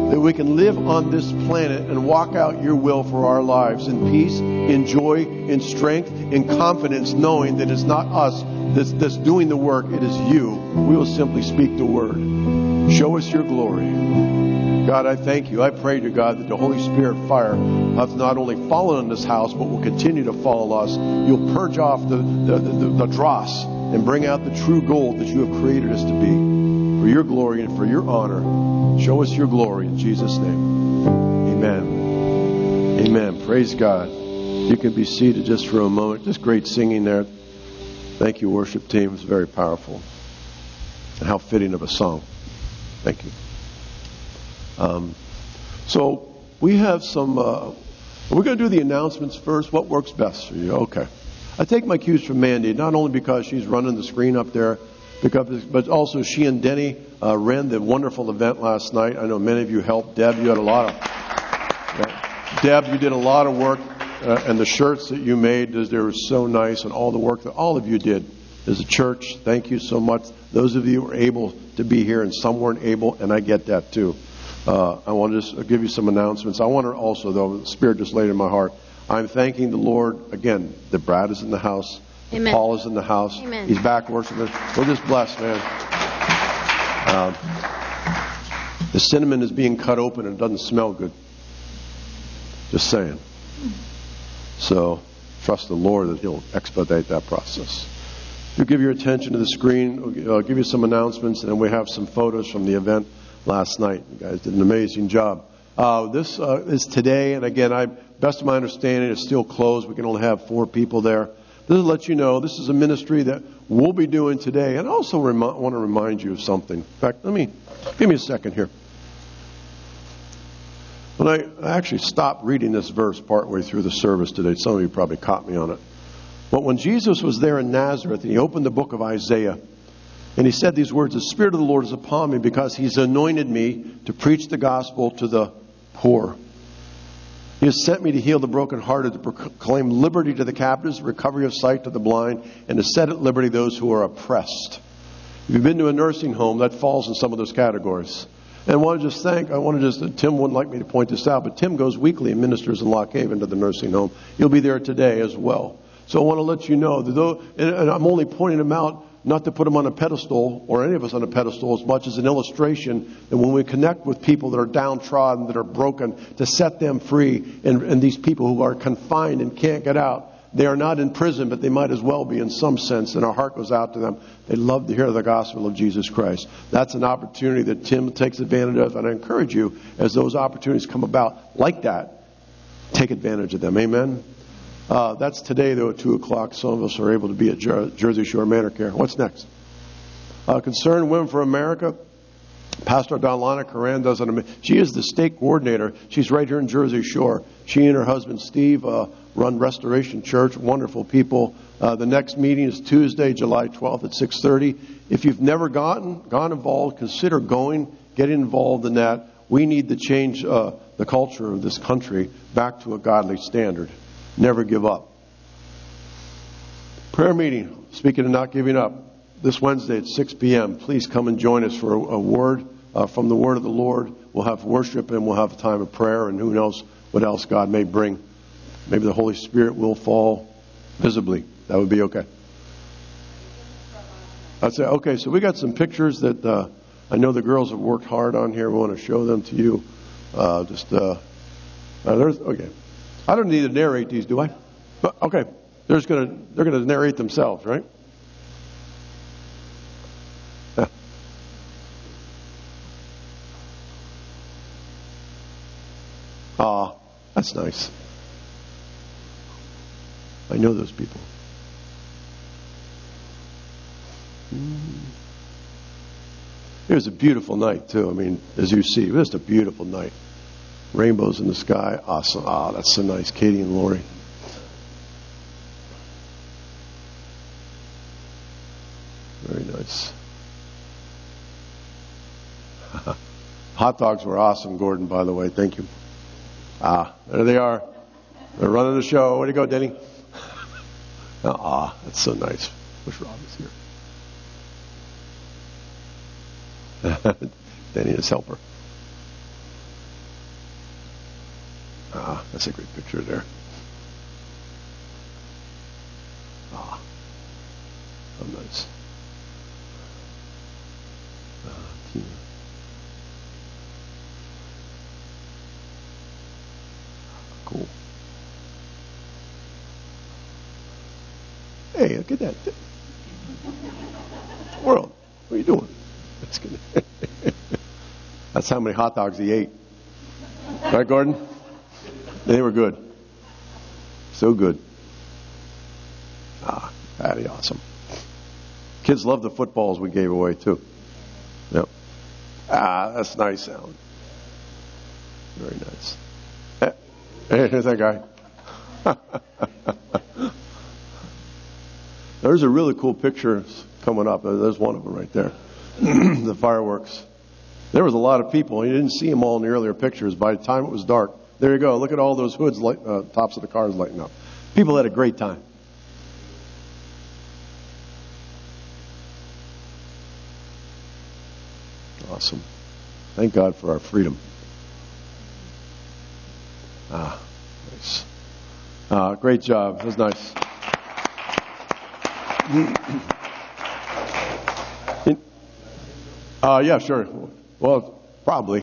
that we can live on this planet and walk out your will for our lives in peace, in joy, in strength, in confidence, knowing that it's not us that's, that's doing the work, it is you. We will simply speak the word. Show us your glory. God, I thank you. I pray to God that the Holy Spirit fire hath not only fallen on this house, but will continue to fall on us. You'll purge off the, the, the, the dross and bring out the true gold that you have created us to be. For your glory and for your honor. Show us your glory in Jesus' name. Amen. Amen. Praise God. You can be seated just for a moment. Just great singing there. Thank you, worship team. It's very powerful. And how fitting of a song. Thank you. Um, so we have some, uh, we're going to do the announcements first. What works best for you? Okay. I take my cues from Mandy, not only because she's running the screen up there, because, but also she and Denny uh, ran the wonderful event last night. I know many of you helped. Deb, you had a lot of, yeah. Deb, you did a lot of work, uh, and the shirts that you made, they were so nice, and all the work that all of you did as a church. Thank you so much. Those of you who were able to be here, and some weren't able, and I get that too. Uh, I want to just give you some announcements. I want to also, though, the Spirit just laid in my heart. I'm thanking the Lord, again, that Brad is in the house. Amen. Paul is in the house. Amen. He's back worshiping. We're just blessed, man. Um, the cinnamon is being cut open and it doesn't smell good. Just saying. So, trust the Lord that He'll expedite that process. You give your attention to the screen. I'll give you some announcements, and then we have some photos from the event last night. You guys did an amazing job. Uh, this uh, is today, and again, I, best of my understanding, it's still closed. We can only have four people there. This will let you know this is a ministry that we'll be doing today. And I also remi- want to remind you of something. In fact, let me give me a second here. When I, I actually stopped reading this verse partway through the service today. Some of you probably caught me on it. But when Jesus was there in Nazareth, and He opened the book of Isaiah, and He said these words, "The Spirit of the Lord is upon me because He's anointed me to preach the gospel to the poor. He has sent me to heal the brokenhearted, to proclaim liberty to the captives, recovery of sight to the blind, and to set at liberty those who are oppressed." If you've been to a nursing home, that falls in some of those categories. And I want to just thank, I want to just, Tim wouldn't like me to point this out, but Tim goes weekly and ministers in Lock Haven to the nursing home. You'll be there today as well. So I want to let you know that though, and I'm only pointing them out not to put them on a pedestal, or any of us on a pedestal, as much as an illustration that when we connect with people that are downtrodden, that are broken, to set them free, and, and these people who are confined and can't get out, they are not in prison, but they might as well be in some sense, and our heart goes out to them. They love to hear the gospel of Jesus Christ. That's an opportunity that Tim takes advantage of, and I encourage you, as those opportunities come about like that, take advantage of them. Amen? Uh, that's today, though, at two o'clock. Some of us are able to be at Jer- Jersey Shore Manor Care. What's next? Uh, Concerned Women for America. Pastor Dalana Karan does an amazing. She is the state coordinator. She's right here in Jersey Shore. She and her husband, Steve, uh, run Restoration Church. Wonderful people. Uh, the next meeting is Tuesday, July twelfth at six thirty. If you've never gotten gone involved, consider going, getting involved in that. We need to change uh, the culture of this country back to a godly standard. Never give up. Prayer meeting, speaking of not giving up, this Wednesday at six p.m. Please come and join us for a, a word uh, from the Word of the Lord. We'll have worship and we'll have a time of prayer, and who knows what else God may bring. Maybe the Holy Spirit will fall visibly. That would be okay. I'd say, okay, so we got some pictures that uh, I know the girls have worked hard on here. We want to show them to you. Uh, just, uh, uh, there's, okay. I don't need to narrate these, do I? But, okay, they're just gonna they're gonna narrate themselves, right? Yeah. Ah, that's nice. I know those people. It was a beautiful night too. I mean, as you see, it was just a beautiful night. Rainbows in the sky. Awesome. Ah, that's so nice. Katie and Lori. Very nice. Hot dogs were awesome, Gordon, by the way. Thank you. Ah, there they are. They're running the show. Way to go, Denny. Ah, that's so nice. Wish Rob was here. Denny, his helper. That's a great picture there. Ah, oh, nice. Uh, Tina. Cool. Hey, look at that. World, what are you doing? That's good. That's how many hot dogs he ate. Right, Gordon? They were good. So good. Ah, Patty, awesome. Kids love the footballs we gave away, too. Yep. Ah, that's nice, Alan. Very nice. Hey, here's that guy. There's a really cool picture coming up. There's one of them right there. The fireworks. There was a lot of people. You didn't see them all in the earlier pictures. By the time it was dark, there you go. Look at all those hoods, light, uh, tops of the cars lighting up. People had a great time. Awesome. Thank God for our freedom. Ah, nice. Ah, great job. It was nice. Uh, yeah, sure. Well, probably.